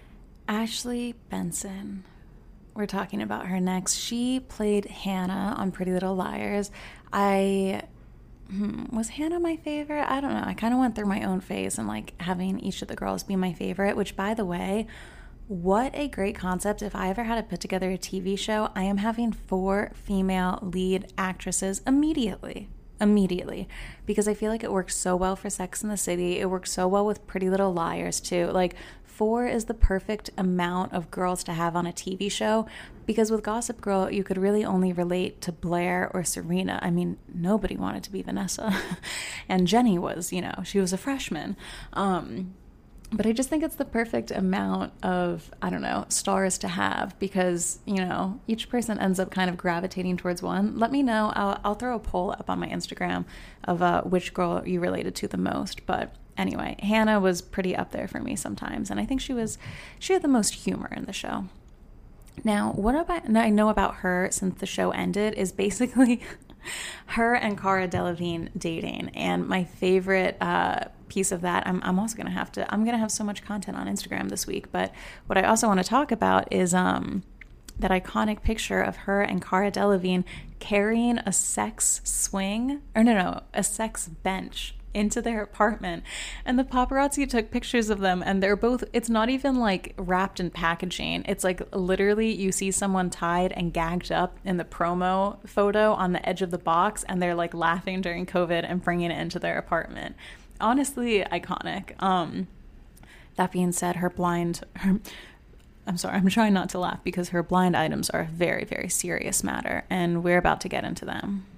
Ashley Benson. We're talking about her next. She played Hannah on Pretty Little Liars. I... Was Hannah my favorite? I don't know. I kind of went through my own phase and like having each of the girls be my favorite, which, by the way, what a great concept. If I ever had to put together a T V show, I am having four female lead actresses immediately. Immediately. Because I feel like it works so well for Sex and the City. It works so well with Pretty Little Liars, too. Like, four is the perfect amount of girls to have on a T V show, because with Gossip Girl, you could really only relate to Blair or Serena. I mean, nobody wanted to be Vanessa. And Jenny was, you know, she was a freshman. Um, but I just think it's the perfect amount of, I don't know, stars to have, because, you know, each person ends up kind of gravitating towards one. Let me know. I'll, I'll throw a poll up on my Instagram of uh, which girl you related to the most. But anyway, Hannah was pretty up there for me sometimes, and I think she was, she had the most humor in the show. Now, what about, I know about her since the show ended is basically her and Cara Delevingne dating, and my favorite uh, piece of that, I'm, I'm also gonna have to, I'm gonna have so much content on Instagram this week, but what I also want to talk about is um, that iconic picture of her and Cara Delevingne carrying a sex swing, or no, no, a sex bench into their apartment, and the paparazzi took pictures of them, and they're both, it's not even like wrapped in packaging, it's like literally you see someone tied and gagged up in the promo photo on the edge of the box, and they're like laughing during COVID and bringing it into their apartment. Honestly, iconic. Um that being said, her blind her, I'm sorry, I'm trying not to laugh because her blind items are a very, very serious matter, and we're about to get into them.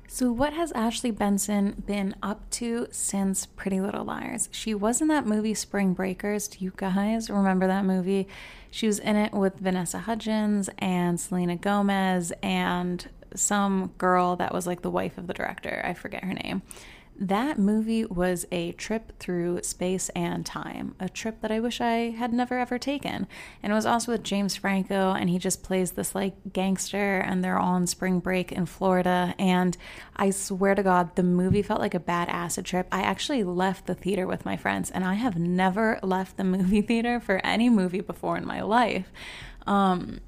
So what has Ashley Benson been up to since Pretty Little Liars? She was in that movie Spring Breakers. Do you guys remember that movie? She was in it with Vanessa Hudgens and Selena Gomez and some girl that was like the wife of the director. I forget her name. That movie was a trip through space and time, a trip that I wish I had never ever taken. And it was also with James Franco, and he just plays this like gangster, and they're all on spring break in Florida. And I swear to God, the movie felt like a bad acid trip. I actually left the theater with my friends, and I have never left the movie theater for any movie before in my life. Um,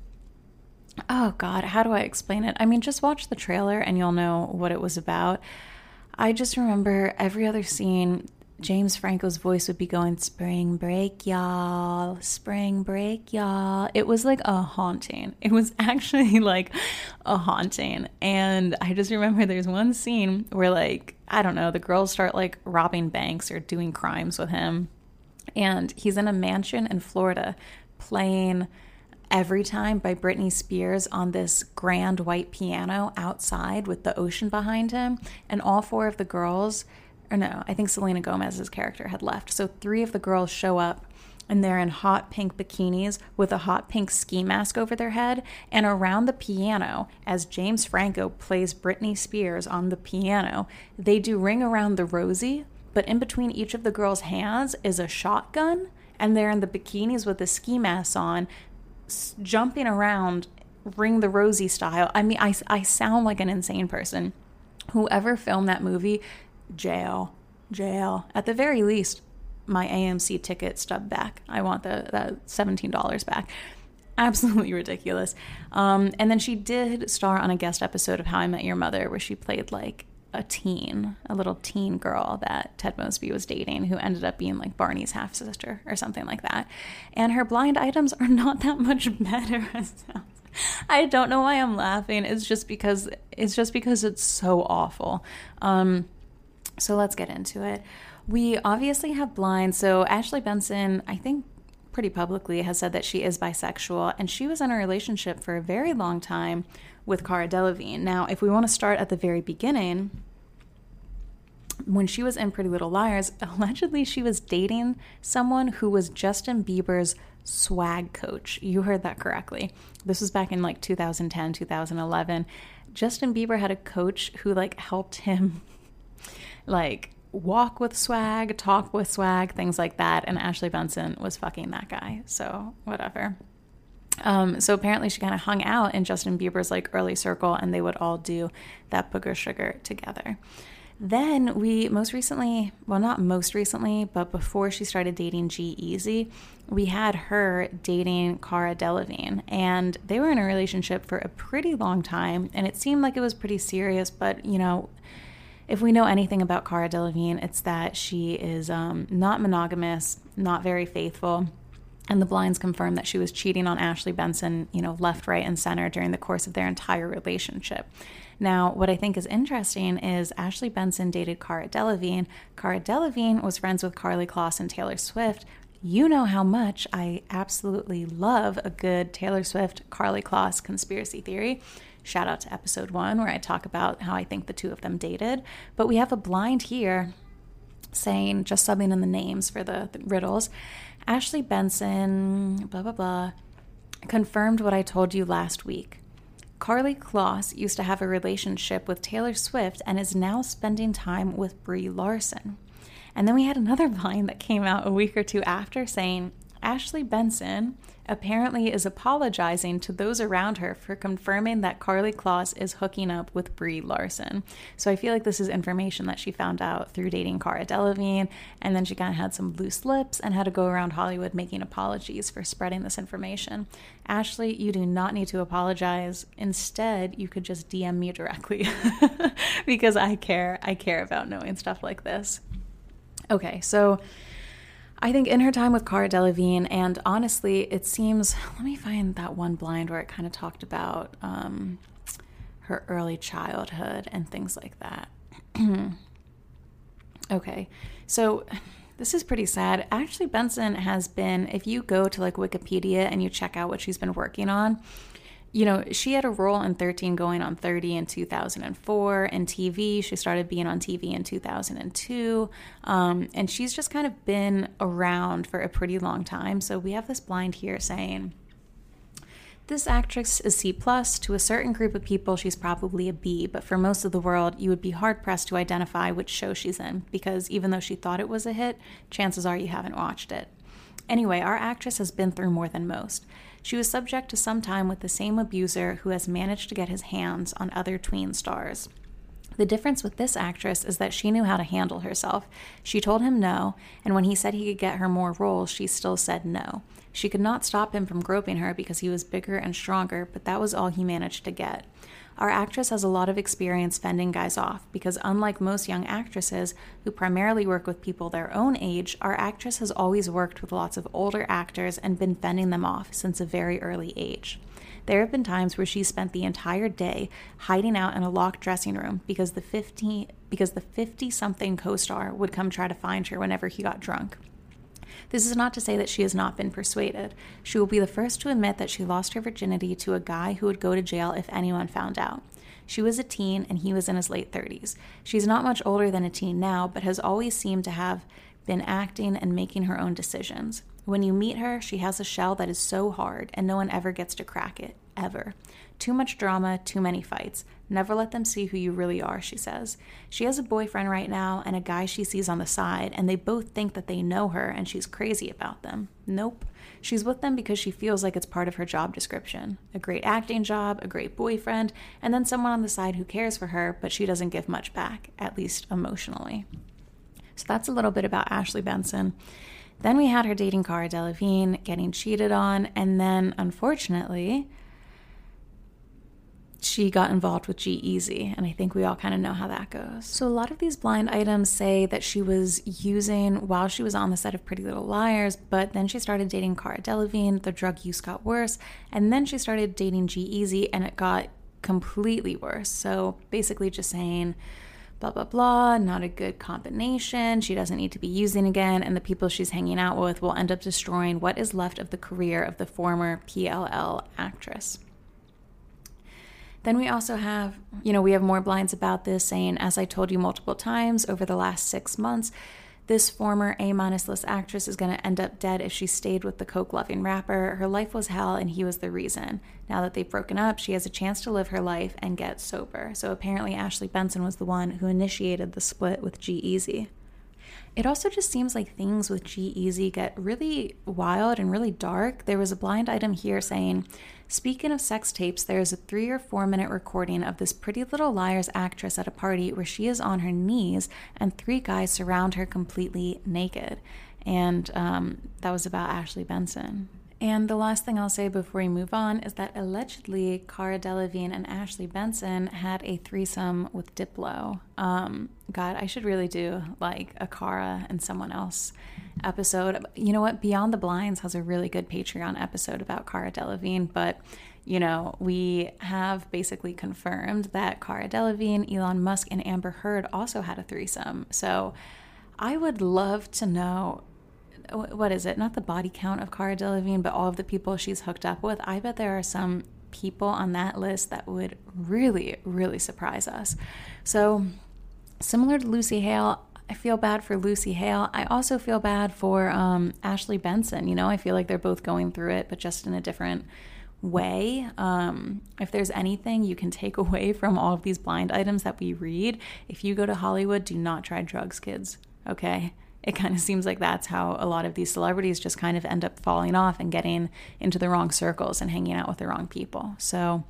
oh God, how do I explain it? I mean, just watch the trailer and you'll know what it was about. I just remember every other scene, James Franco's voice would be going, spring break, y'all, spring break, y'all. It was like a haunting. It was actually like a haunting. And I just remember there's one scene where, like, I don't know, the girls start like robbing banks or doing crimes with him. And he's in a mansion in Florida playing Every Time by Britney Spears on this grand white piano outside with the ocean behind him. And all four of the girls, or no, I think Selena Gomez's character had left. So three of the girls show up and they're in hot pink bikinis with a hot pink ski mask over their head. And around the piano, as James Franco plays Britney Spears on the piano, they do Ring Around the Rosie, but in between each of the girls' hands is a shotgun. And they're in the bikinis with the ski masks on, jumping around Ring the Rosie style. I mean, I, I sound like an insane person. Whoever filmed that movie, jail, jail. At the very least, my A M C ticket stub back. I want the, the seventeen dollars back. Absolutely ridiculous. Um, and then she did star on a guest episode of How I Met Your Mother where she played like a teen, a little teen girl that Ted Mosby was dating, who ended up being like Barney's half sister or something like that. And her blind items are not that much better. I don't know why I'm laughing. It's just because it's just because it's so awful. Um, so let's get into it. We obviously have blind. So Ashley Benson, I think pretty publicly, has said that she is bisexual, and she was in a relationship for a very long time with Cara Delevingne. Now, if we want to start at the very beginning, when she was in Pretty Little Liars, allegedly she was dating someone who was Justin Bieber's swag coach. You heard that correctly. This was back in like two thousand ten, two thousand eleven. Justin Bieber had a coach who like helped him like walk with swag, talk with swag, things like that. And Ashley Benson was fucking that guy. So whatever. Um, so apparently she kind of hung out in Justin Bieber's like early circle, and they would all do that Booger Sugar together. Then we most recently, well, not most recently, but before she started dating G-Eazy, we had her dating Cara Delevingne, and they were in a relationship for a pretty long time, and it seemed like it was pretty serious. But, you know, if we know anything about Cara Delevingne, it's that she is um, not monogamous, not very faithful. And the blinds confirmed that she was cheating on Ashley Benson, you know, left, right, and center during the course of their entire relationship. Now, what I think is interesting is Ashley Benson dated Cara Delevingne. Cara Delevingne was friends with Karlie Kloss and Taylor Swift. You know how much I absolutely love a good Taylor Swift, Karlie Kloss conspiracy theory. Shout out to episode one, where I talk about how I think the two of them dated. But we have a blind here saying, just subbing in the names for the, the riddles, Ashley Benson, blah, blah, blah, confirmed what I told you last week. Karlie Kloss used to have a relationship with Taylor Swift and is now spending time with Brie Larson. And then we had another line that came out a week or two after saying, Ashley Benson apparently is apologizing to those around her for confirming that Karlie Kloss is hooking up with Brie Larson. So I feel like this is information that she found out through dating Cara Delevingne, and then she kind of had some loose lips and had to go around Hollywood making apologies for spreading this information. Ashley, you do not need to apologize. Instead, you could just D M me directly because I care. I care about knowing stuff like this. Okay, so I think in her time with Cara Delevingne, and honestly, it seems, let me find that one blind where it kind of talked about um, her early childhood and things like that. Okay, so this is pretty sad. Ashley Benson has been, if you go to like Wikipedia and you check out what she's been working on, you know, she had a role in thirteen going on thirty in two thousand four. In T V, she started being on T V in two thousand two. Um, and she's just kind of been around for a pretty long time. So we have this blind here saying, this actress is C plus. To a certain group of people, she's probably a B, but for most of the world, you would be hard-pressed to identify which show she's in, because even though she thought it was a hit, chances are you haven't watched it. Anyway, our actress has been through more than most. She was subject to some time with the same abuser who has managed to get his hands on other tween stars. The difference with this actress is that she knew how to handle herself. She told him no, and when he said he could get her more roles, she still said no. She could not stop him from groping her because he was bigger and stronger, but that was all he managed to get. Our actress has a lot of experience fending guys off because unlike most young actresses who primarily work with people their own age, our actress has always worked with lots of older actors and been fending them off since a very early age. There have been times where she spent the entire day hiding out in a locked dressing room because the fifty because the fifty-something co-star would come try to find her whenever he got drunk. This is not to say that she has not been persuaded. She will be the first to admit that she lost her virginity to a guy who would go to jail if anyone found out. She was a teen and he was in his late thirties. She's not much older than a teen now, but has always seemed to have been acting and making her own decisions. When you meet her, she has a shell that is so hard and no one ever gets to crack it, ever. Too much drama, too many fights. Never let them see who you really are, she says. She has a boyfriend right now and a guy she sees on the side, and they both think that they know her and she's crazy about them. Nope. She's with them because she feels like it's part of her job description. A great acting job, a great boyfriend, and then someone on the side who cares for her, but she doesn't give much back, at least emotionally. So that's a little bit about Ashley Benson. Then we had her dating Cara Delevingne, getting cheated on, and then, unfortunately, she got involved with G-Eazy, and I think we all kind of know how that goes. So a lot of these blind items say that she was using while she was on the set of Pretty Little Liars, but then she started dating Cara Delevingne, the drug use got worse, and then she started dating G-Eazy, and it got completely worse. So basically just saying, blah, blah, blah, not a good combination, she doesn't need to be using again, and the people she's hanging out with will end up destroying what is left of the career of the former P L L actress. Then we also have, you know, we have more blinds about this saying, as I told you multiple times over the last six months, this former A-minus list actress is going to end up dead if she stayed with the coke-loving rapper. Her life was hell and he was the reason. Now that they've broken up, she has a chance to live her life and get sober. So apparently Ashley Benson was the one who initiated the split with G-Eazy. It also just seems like things with G-Eazy get really wild and really dark. There was a blind item here saying, speaking of sex tapes, there is a three or four minute recording of this Pretty Little Liars actress at a party where she is on her knees and three guys surround her completely naked. And um, that was about Ashley Benson. And the last thing I'll say before we move on is that allegedly Cara Delevingne and Ashley Benson had a threesome with Diplo. Um, God, I should really do like a Cara and someone else episode. You know what? Beyond the Blinds has a really good Patreon episode about Cara Delevingne, but you know, we have basically confirmed that Cara Delevingne, Elon Musk, and Amber Heard also had a threesome. So I would love to know, what is it? Not the body count of Cara Delevingne, but all of the people she's hooked up with. I bet there are some people on that list that would really, really surprise us. So similar to Lucy Hale, I feel bad for Lucy Hale. I also feel bad for um, Ashley Benson. You know, I feel like they're both going through it, but just in a different way. Um, if there's anything you can take away from all of these blind items that we read, if you go to Hollywood, do not try drugs, kids. Okay? It kind of seems like that's how a lot of these celebrities just kind of end up falling off and getting into the wrong circles and hanging out with the wrong people. So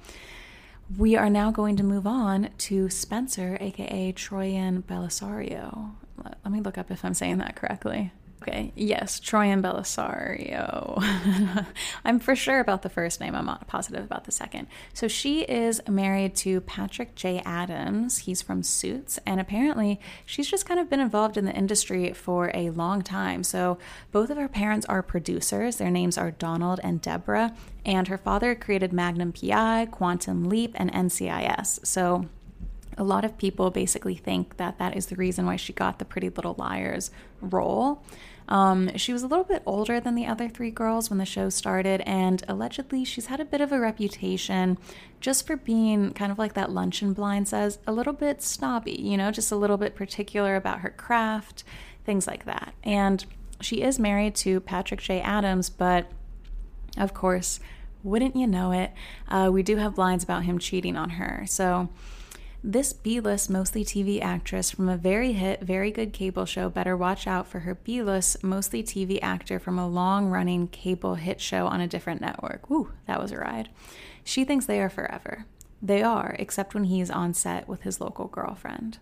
we are now going to move on to Spencer, aka Troian Bellisario. Let me look up if I'm saying that correctly. Okay, yes, Troian Bellisario. I'm for sure about the first name. I'm not positive about the second. So she is married to Patrick J. Adams. He's from Suits, and apparently she's just kind of been involved in the industry for a long time. So both of her parents are producers. Their names are Donald and Deborah, and her father created Magnum P I, Quantum Leap, and N C I S. So A lot of people basically think that that is the reason why she got the Pretty Little Liars role. Um, she was a little bit older than the other three girls when the show started, and allegedly she's had a bit of a reputation just for being kind of like that Luncheon Blind says, a little bit snobby, you know, just a little bit particular about her craft, things like that. And she is married to Patrick J. Adams, but of course, wouldn't you know it, uh, we do have lines about him cheating on her. So this B-list, mostly T V actress from a very hit, very good cable show better watch out for her B-list, mostly T V actor from a long-running cable hit show on a different network. Woo, that was a ride. She thinks they are forever. They are, except when he's on set with his local girlfriend.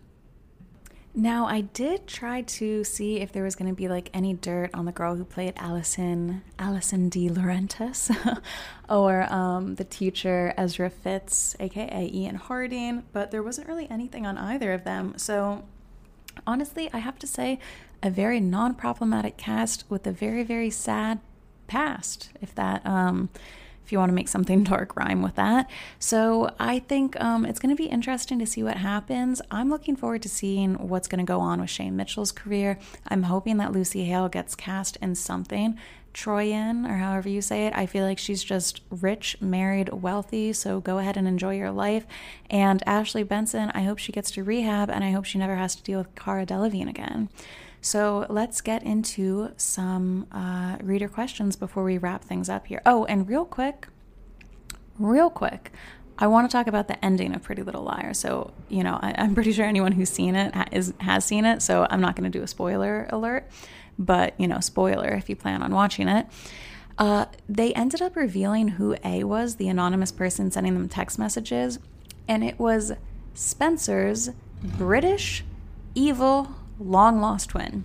Now, I did try to see if there was going to be like any dirt on the girl who played Allison, Allison De Laurentiis, or um, the teacher Ezra Fitz, aka Ian Harding, but there wasn't really anything on either of them. So honestly, I have to say, a very non-problematic cast with a very, very sad past, if that... Um, if you want to make something dark rhyme with that. So I think um, it's going to be interesting to see what happens. I'm looking forward to seeing what's going to go on with Shane Mitchell's career. I'm hoping that Lucy Hale gets cast in something. Troyan, or however you say it, I feel like she's just rich, married, wealthy, so go ahead and enjoy your life. And Ashley Benson, I hope she gets to rehab, and I hope she never has to deal with Cara Delevingne again. So let's get into some uh, reader questions before we wrap things up here. Oh, and real quick, real quick, I want to talk about the ending of Pretty Little Liars. So, you know, I, I'm pretty sure anyone who's seen it ha- is, has seen it, so I'm not going to do a spoiler alert. But, you know, spoiler if you plan on watching it. Uh, they ended up revealing who A was, the anonymous person sending them text messages, and it was Spencer's British, evil, long-lost twin.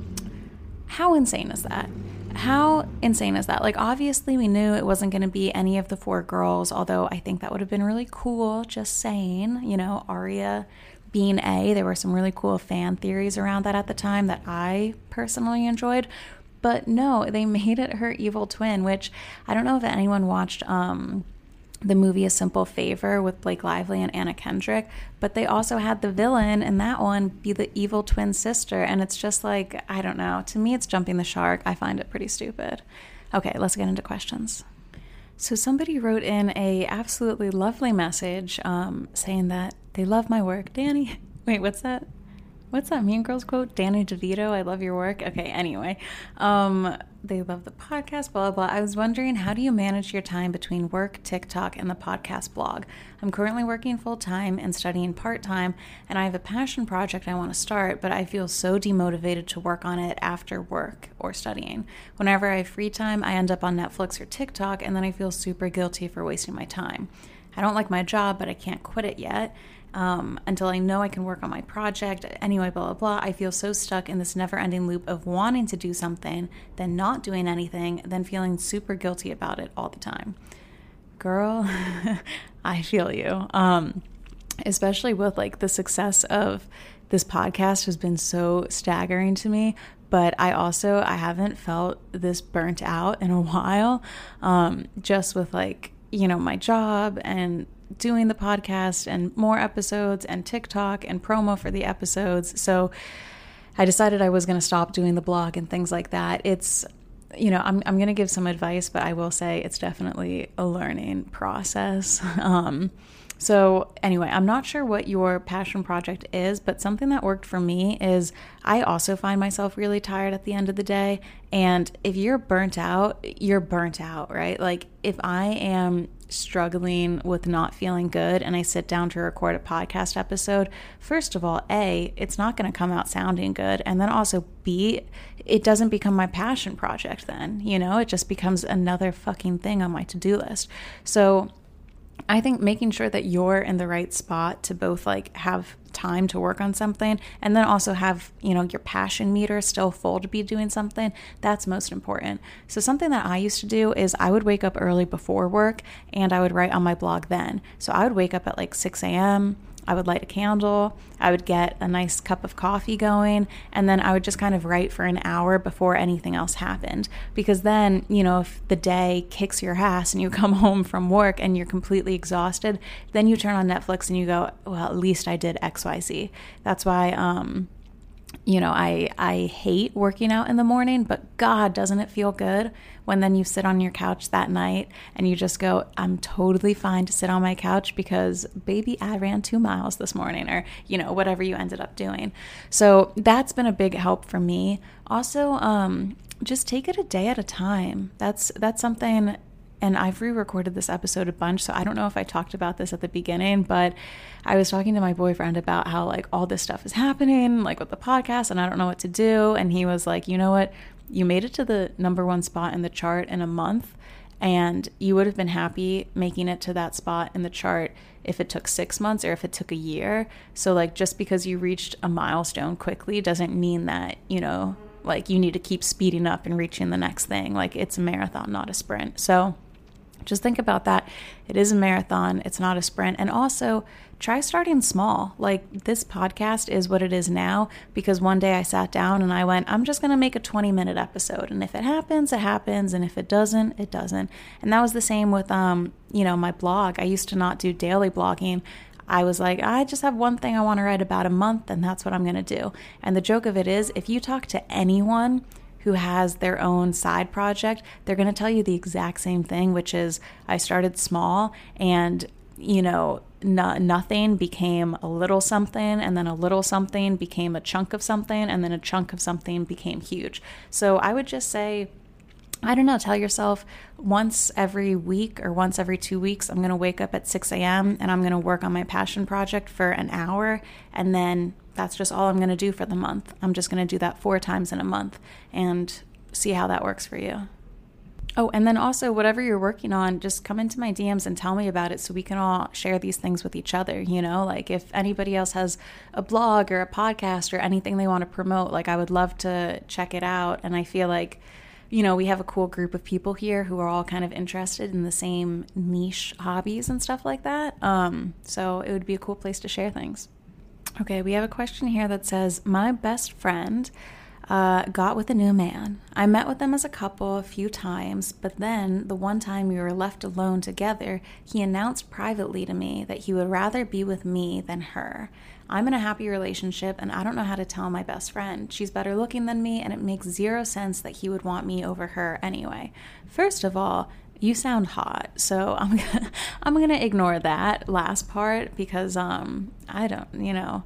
How insane is that? How insane is that? Like, obviously we knew it wasn't going to be any of the four girls, although I think that would have been really cool, just saying, you know, Aria being A. There were some really cool fan theories around that at the time that I personally enjoyed. But no, they made it her evil twin, which I don't know if anyone watched um the movie A Simple Favor with Blake Lively and Anna Kendrick, but they also had the villain in that one be the evil twin sister, and it's just like, I don't know, to me it's jumping the shark. I find it pretty stupid. Okay, let's get into questions. So somebody wrote in a absolutely lovely message um, saying that they love my work. Danny, wait, what's that? What's that Mean Girls quote? Danny DeVito, I love your work. Okay, anyway. Um, they love the podcast, blah, blah, blah. I was wondering, how do you manage your time between work, TikTok, and the podcast blog? I'm currently working full-time and studying part-time, and I have a passion project I want to start, but I feel so demotivated to work on it after work or studying. Whenever I have free time, I end up on Netflix or TikTok, and then I feel super guilty for wasting my time. I don't like my job, but I can't quit it yet. Um, until I know I can work on my project. Anyway, blah, blah, blah. I feel so stuck in this never-ending loop of wanting to do something, then not doing anything, then feeling super guilty about it all the time. Girl, I feel you. Um, especially with like the success of this podcast has been so staggering to me. But I also, I haven't felt this burnt out in a while, um, just with like, you know, my job and doing the podcast and more episodes and TikTok and promo for the episodes. So I decided I was going to stop doing the blog and things like that. It's, you know, I'm I'm going to give some advice, but I will say it's definitely a learning process. Um, so anyway, I'm not sure what your passion project is, but something that worked for me is I also find myself really tired at the end of the day. And if you're burnt out, you're burnt out, right? Like if I am struggling with not feeling good and I sit down to record a podcast episode, first of all, A, it's not going to come out sounding good. And then also B, it doesn't become my passion project then, you know, it just becomes another fucking thing on my to-do list. So I think making sure that you're in the right spot to both like have time to work on something and then also have, you know, your passion meter still full to be doing something, that's most important. So something that I used to do is I would wake up early before work and I would write on my blog then. So I would wake up at like six a.m. I would light a candle, I would get a nice cup of coffee going, and then I would just kind of write for an hour before anything else happened. Because then, you know, if the day kicks your ass and you come home from work and you're completely exhausted, then you turn on Netflix and you go, well, at least I did X Y Z. That's why, um, you know, I, I hate working out in the morning, but God, doesn't it feel good when then you sit on your couch that night and you just go, I'm totally fine to sit on my couch because baby, I ran two miles this morning, or, you know, whatever you ended up doing. So that's been a big help for me. Also, um, just take it a day at a time. That's, that's something. And I've re-recorded this episode a bunch, so I don't know if I talked about this at the beginning, but I was talking to my boyfriend about how like all this stuff is happening, like with the podcast, and I don't know what to do. And he was like, you know what? You made it to the number one spot in the chart in a month, and you would have been happy making it to that spot in the chart if it took six months or if it took a year. So like just because you reached a milestone quickly doesn't mean that, you know, like you need to keep speeding up and reaching the next thing. Like it's a marathon, not a sprint. So just think about that. It is a marathon. It's not a sprint. And also try starting small. Like this podcast is what it is now because one day I sat down and I went, I'm just going to make a twenty minute episode. And if it happens, it happens. And if it doesn't, it doesn't. And that was the same with, um, you know, my blog. I used to not do daily blogging. I was like, I just have one thing I want to write about a month and that's what I'm going to do. And the joke of it is if you talk to anyone who has their own side project, they're going to tell you the exact same thing, which is I started small and, you know, no, nothing became a little something, and then a little something became a chunk of something, and then a chunk of something became huge. So I would just say, I don't know, tell yourself once every week or once every two weeks, I'm going to wake up at six a.m. and I'm going to work on my passion project for an hour, and then that's just all I'm going to do for the month. I'm just going to do that four times in a month and see how that works for you. Oh, and then also whatever you're working on, just come into my D Ms and tell me about it so we can all share these things with each other. You know, like if anybody else has a blog or a podcast or anything they want to promote, like I would love to check it out. And I feel like, you know, we have a cool group of people here who are all kind of interested in the same niche hobbies and stuff like that. Um, so it would be a cool place to share things. Okay, we have a question here that says, my best friend uh, got with a new man. I met with them as a couple a few times, but then the one time we were left alone together, he announced privately to me that he would rather be with me than her. I'm in a happy relationship and I don't know how to tell my best friend. She's better looking than me and it makes zero sense that he would want me over her anyway. First of all, you sound hot, so I'm gonna, I'm gonna ignore that last part because um I don't, you know,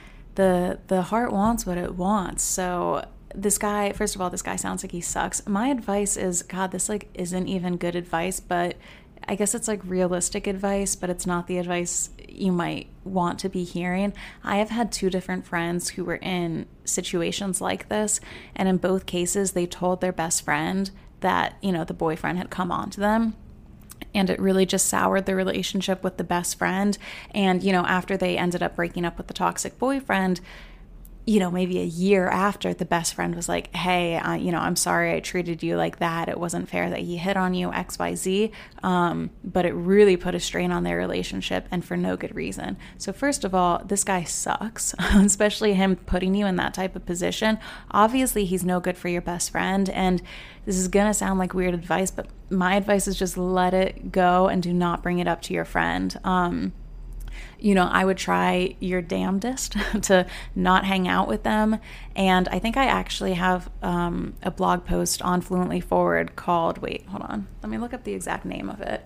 the the heart wants what it wants. So this guy, first of all, this guy sounds like he sucks. My advice is, God, this like isn't even good advice, but I guess it's like realistic advice, but it's not the advice you might want to be hearing. I have had two different friends who were in situations like this, and in both cases, they told their best friend that, you know, the boyfriend had come on to them. And it really just soured the relationship with the best friend. And, you know, after they ended up breaking up with the toxic boyfriend, you know, maybe a year after, the best friend was like, hey, uh, you know, I'm sorry I treated you like that. It wasn't fair that he hit on you, X Y Z. Um, but it really put a strain on their relationship and for no good reason. So first of all, this guy sucks, especially him putting you in that type of position. Obviously, he's no good for your best friend. And this is going to sound like weird advice, but my advice is just let it go and do not bring it up to your friend. Um, You know, I would try your damnedest to not hang out with them. And I think I actually have um, a blog post on Fluently Forward called, wait, hold on. Let me look up the exact name of it.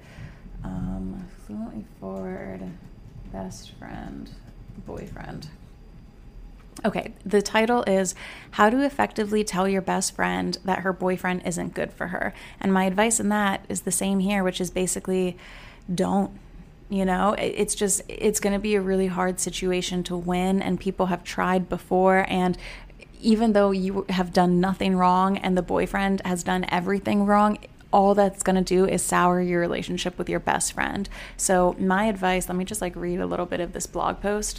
Um, Fluently Forward, best friend, boyfriend. Okay, the title is How to Effectively Tell Your Best Friend That Her Boyfriend Isn't Good for Her. And my advice in that is the same here, which is basically don't. You know, it's just, it's going to be a really hard situation to win, and people have tried before. And even though you have done nothing wrong and the boyfriend has done everything wrong, all that's going to do is sour your relationship with your best friend. So my advice, let me just like read a little bit of this blog post.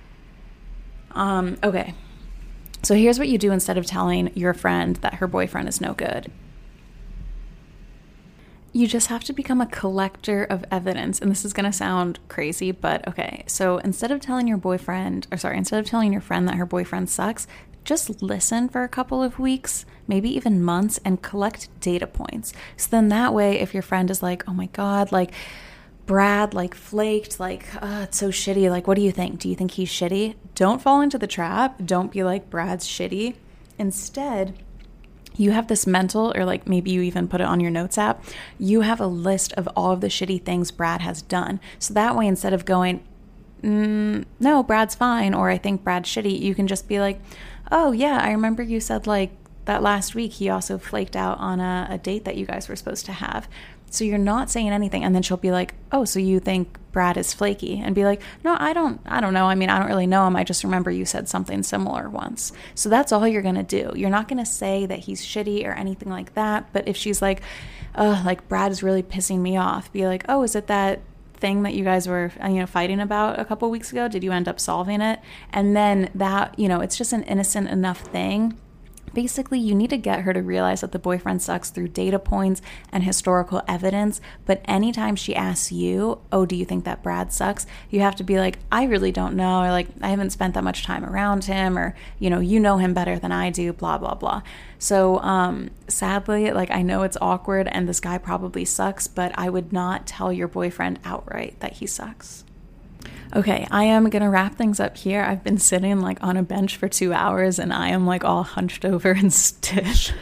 Um, okay. So here's what you do instead of telling your friend that her boyfriend is no good. You just have to become a collector of evidence. And this is going to sound crazy, but okay. So instead of telling your boyfriend, or sorry, instead of telling your friend that her boyfriend sucks, just listen for a couple of weeks, maybe even months, and collect data points. So then that way, if your friend is like, oh my God, like Brad, like flaked, like, oh, it's so shitty. Like, what do you think? Do you think he's shitty? Don't fall into the trap. Don't be like, Brad's shitty. Instead, you have this mental, or like maybe you even put it on your notes app, you have a list of all of the shitty things Brad has done. So that way, instead of going, mm, no, Brad's fine, or I think Brad's shitty, you can just be like, oh yeah, I remember you said like that last week he also flaked out on a, a date that you guys were supposed to have. So you're not saying anything. And then she'll be like, oh, so you think Brad is flaky? And be like, no, I don't, I don't know. I mean, I don't really know him. I just remember you said something similar once. So that's all you're going to do. You're not going to say that he's shitty or anything like that. But if she's like, oh, like Brad is really pissing me off, be like, oh, is it that thing that you guys were, you know, fighting about a couple weeks ago? Did you end up solving it? And then that, you know, it's just an innocent enough thing. Basically, you need to get her to realize that the boyfriend sucks through data points and historical evidence. But anytime she asks you, oh, do you think that Brad sucks? You have to be like, I really don't know. Or like, I haven't spent that much time around him, or, you know, you know him better than I do, blah, blah, blah. So um, sadly, like, I know it's awkward and this guy probably sucks, but I would not tell your boyfriend outright that he sucks. Okay, I am going to wrap things up here. I've been sitting like on a bench for two hours and I am like all hunched over and stiff.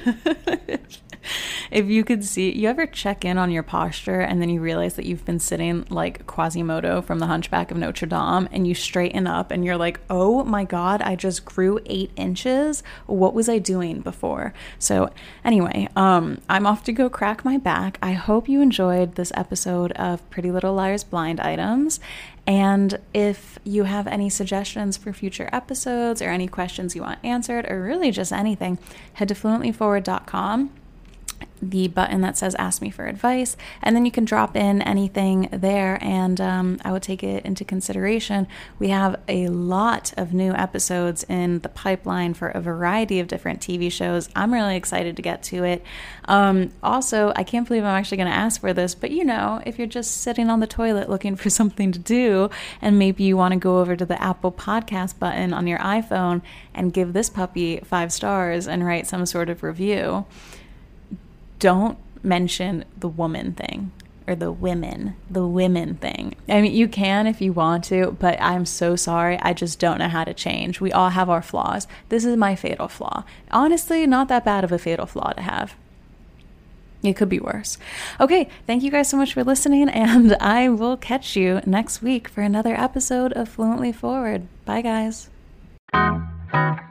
If you could see, you ever check in on your posture and then you realize that you've been sitting like Quasimodo from the Hunchback of Notre Dame, and you straighten up and you're like, oh my God, I just grew eight inches. What was I doing before? So anyway, um, I'm off to go crack my back. I hope you enjoyed this episode of Pretty Little Liars Blind Items. And if you have any suggestions for future episodes or any questions you want answered, or really just anything, head to fluently forward dot com, the button that says ask me for advice, and then you can drop in anything there, and um, I will take it into consideration. We have a lot of new episodes in the pipeline for a variety of different T V shows. I'm really excited to get to it. Um, also, I can't believe I'm actually going to ask for this, but you know, if you're just sitting on the toilet looking for something to do, and maybe you want to go over to the Apple Podcast button on your iPhone and give this puppy five stars and write some sort of review, don't mention the woman thing, or the women, the women thing. I mean, you can if you want to, but I'm so sorry. I just don't know how to change. We all have our flaws. This is my fatal flaw. Honestly, not that bad of a fatal flaw to have. It could be worse. Okay, thank you guys so much for listening, and I will catch you next week for another episode of Fluently Forward. Bye, guys.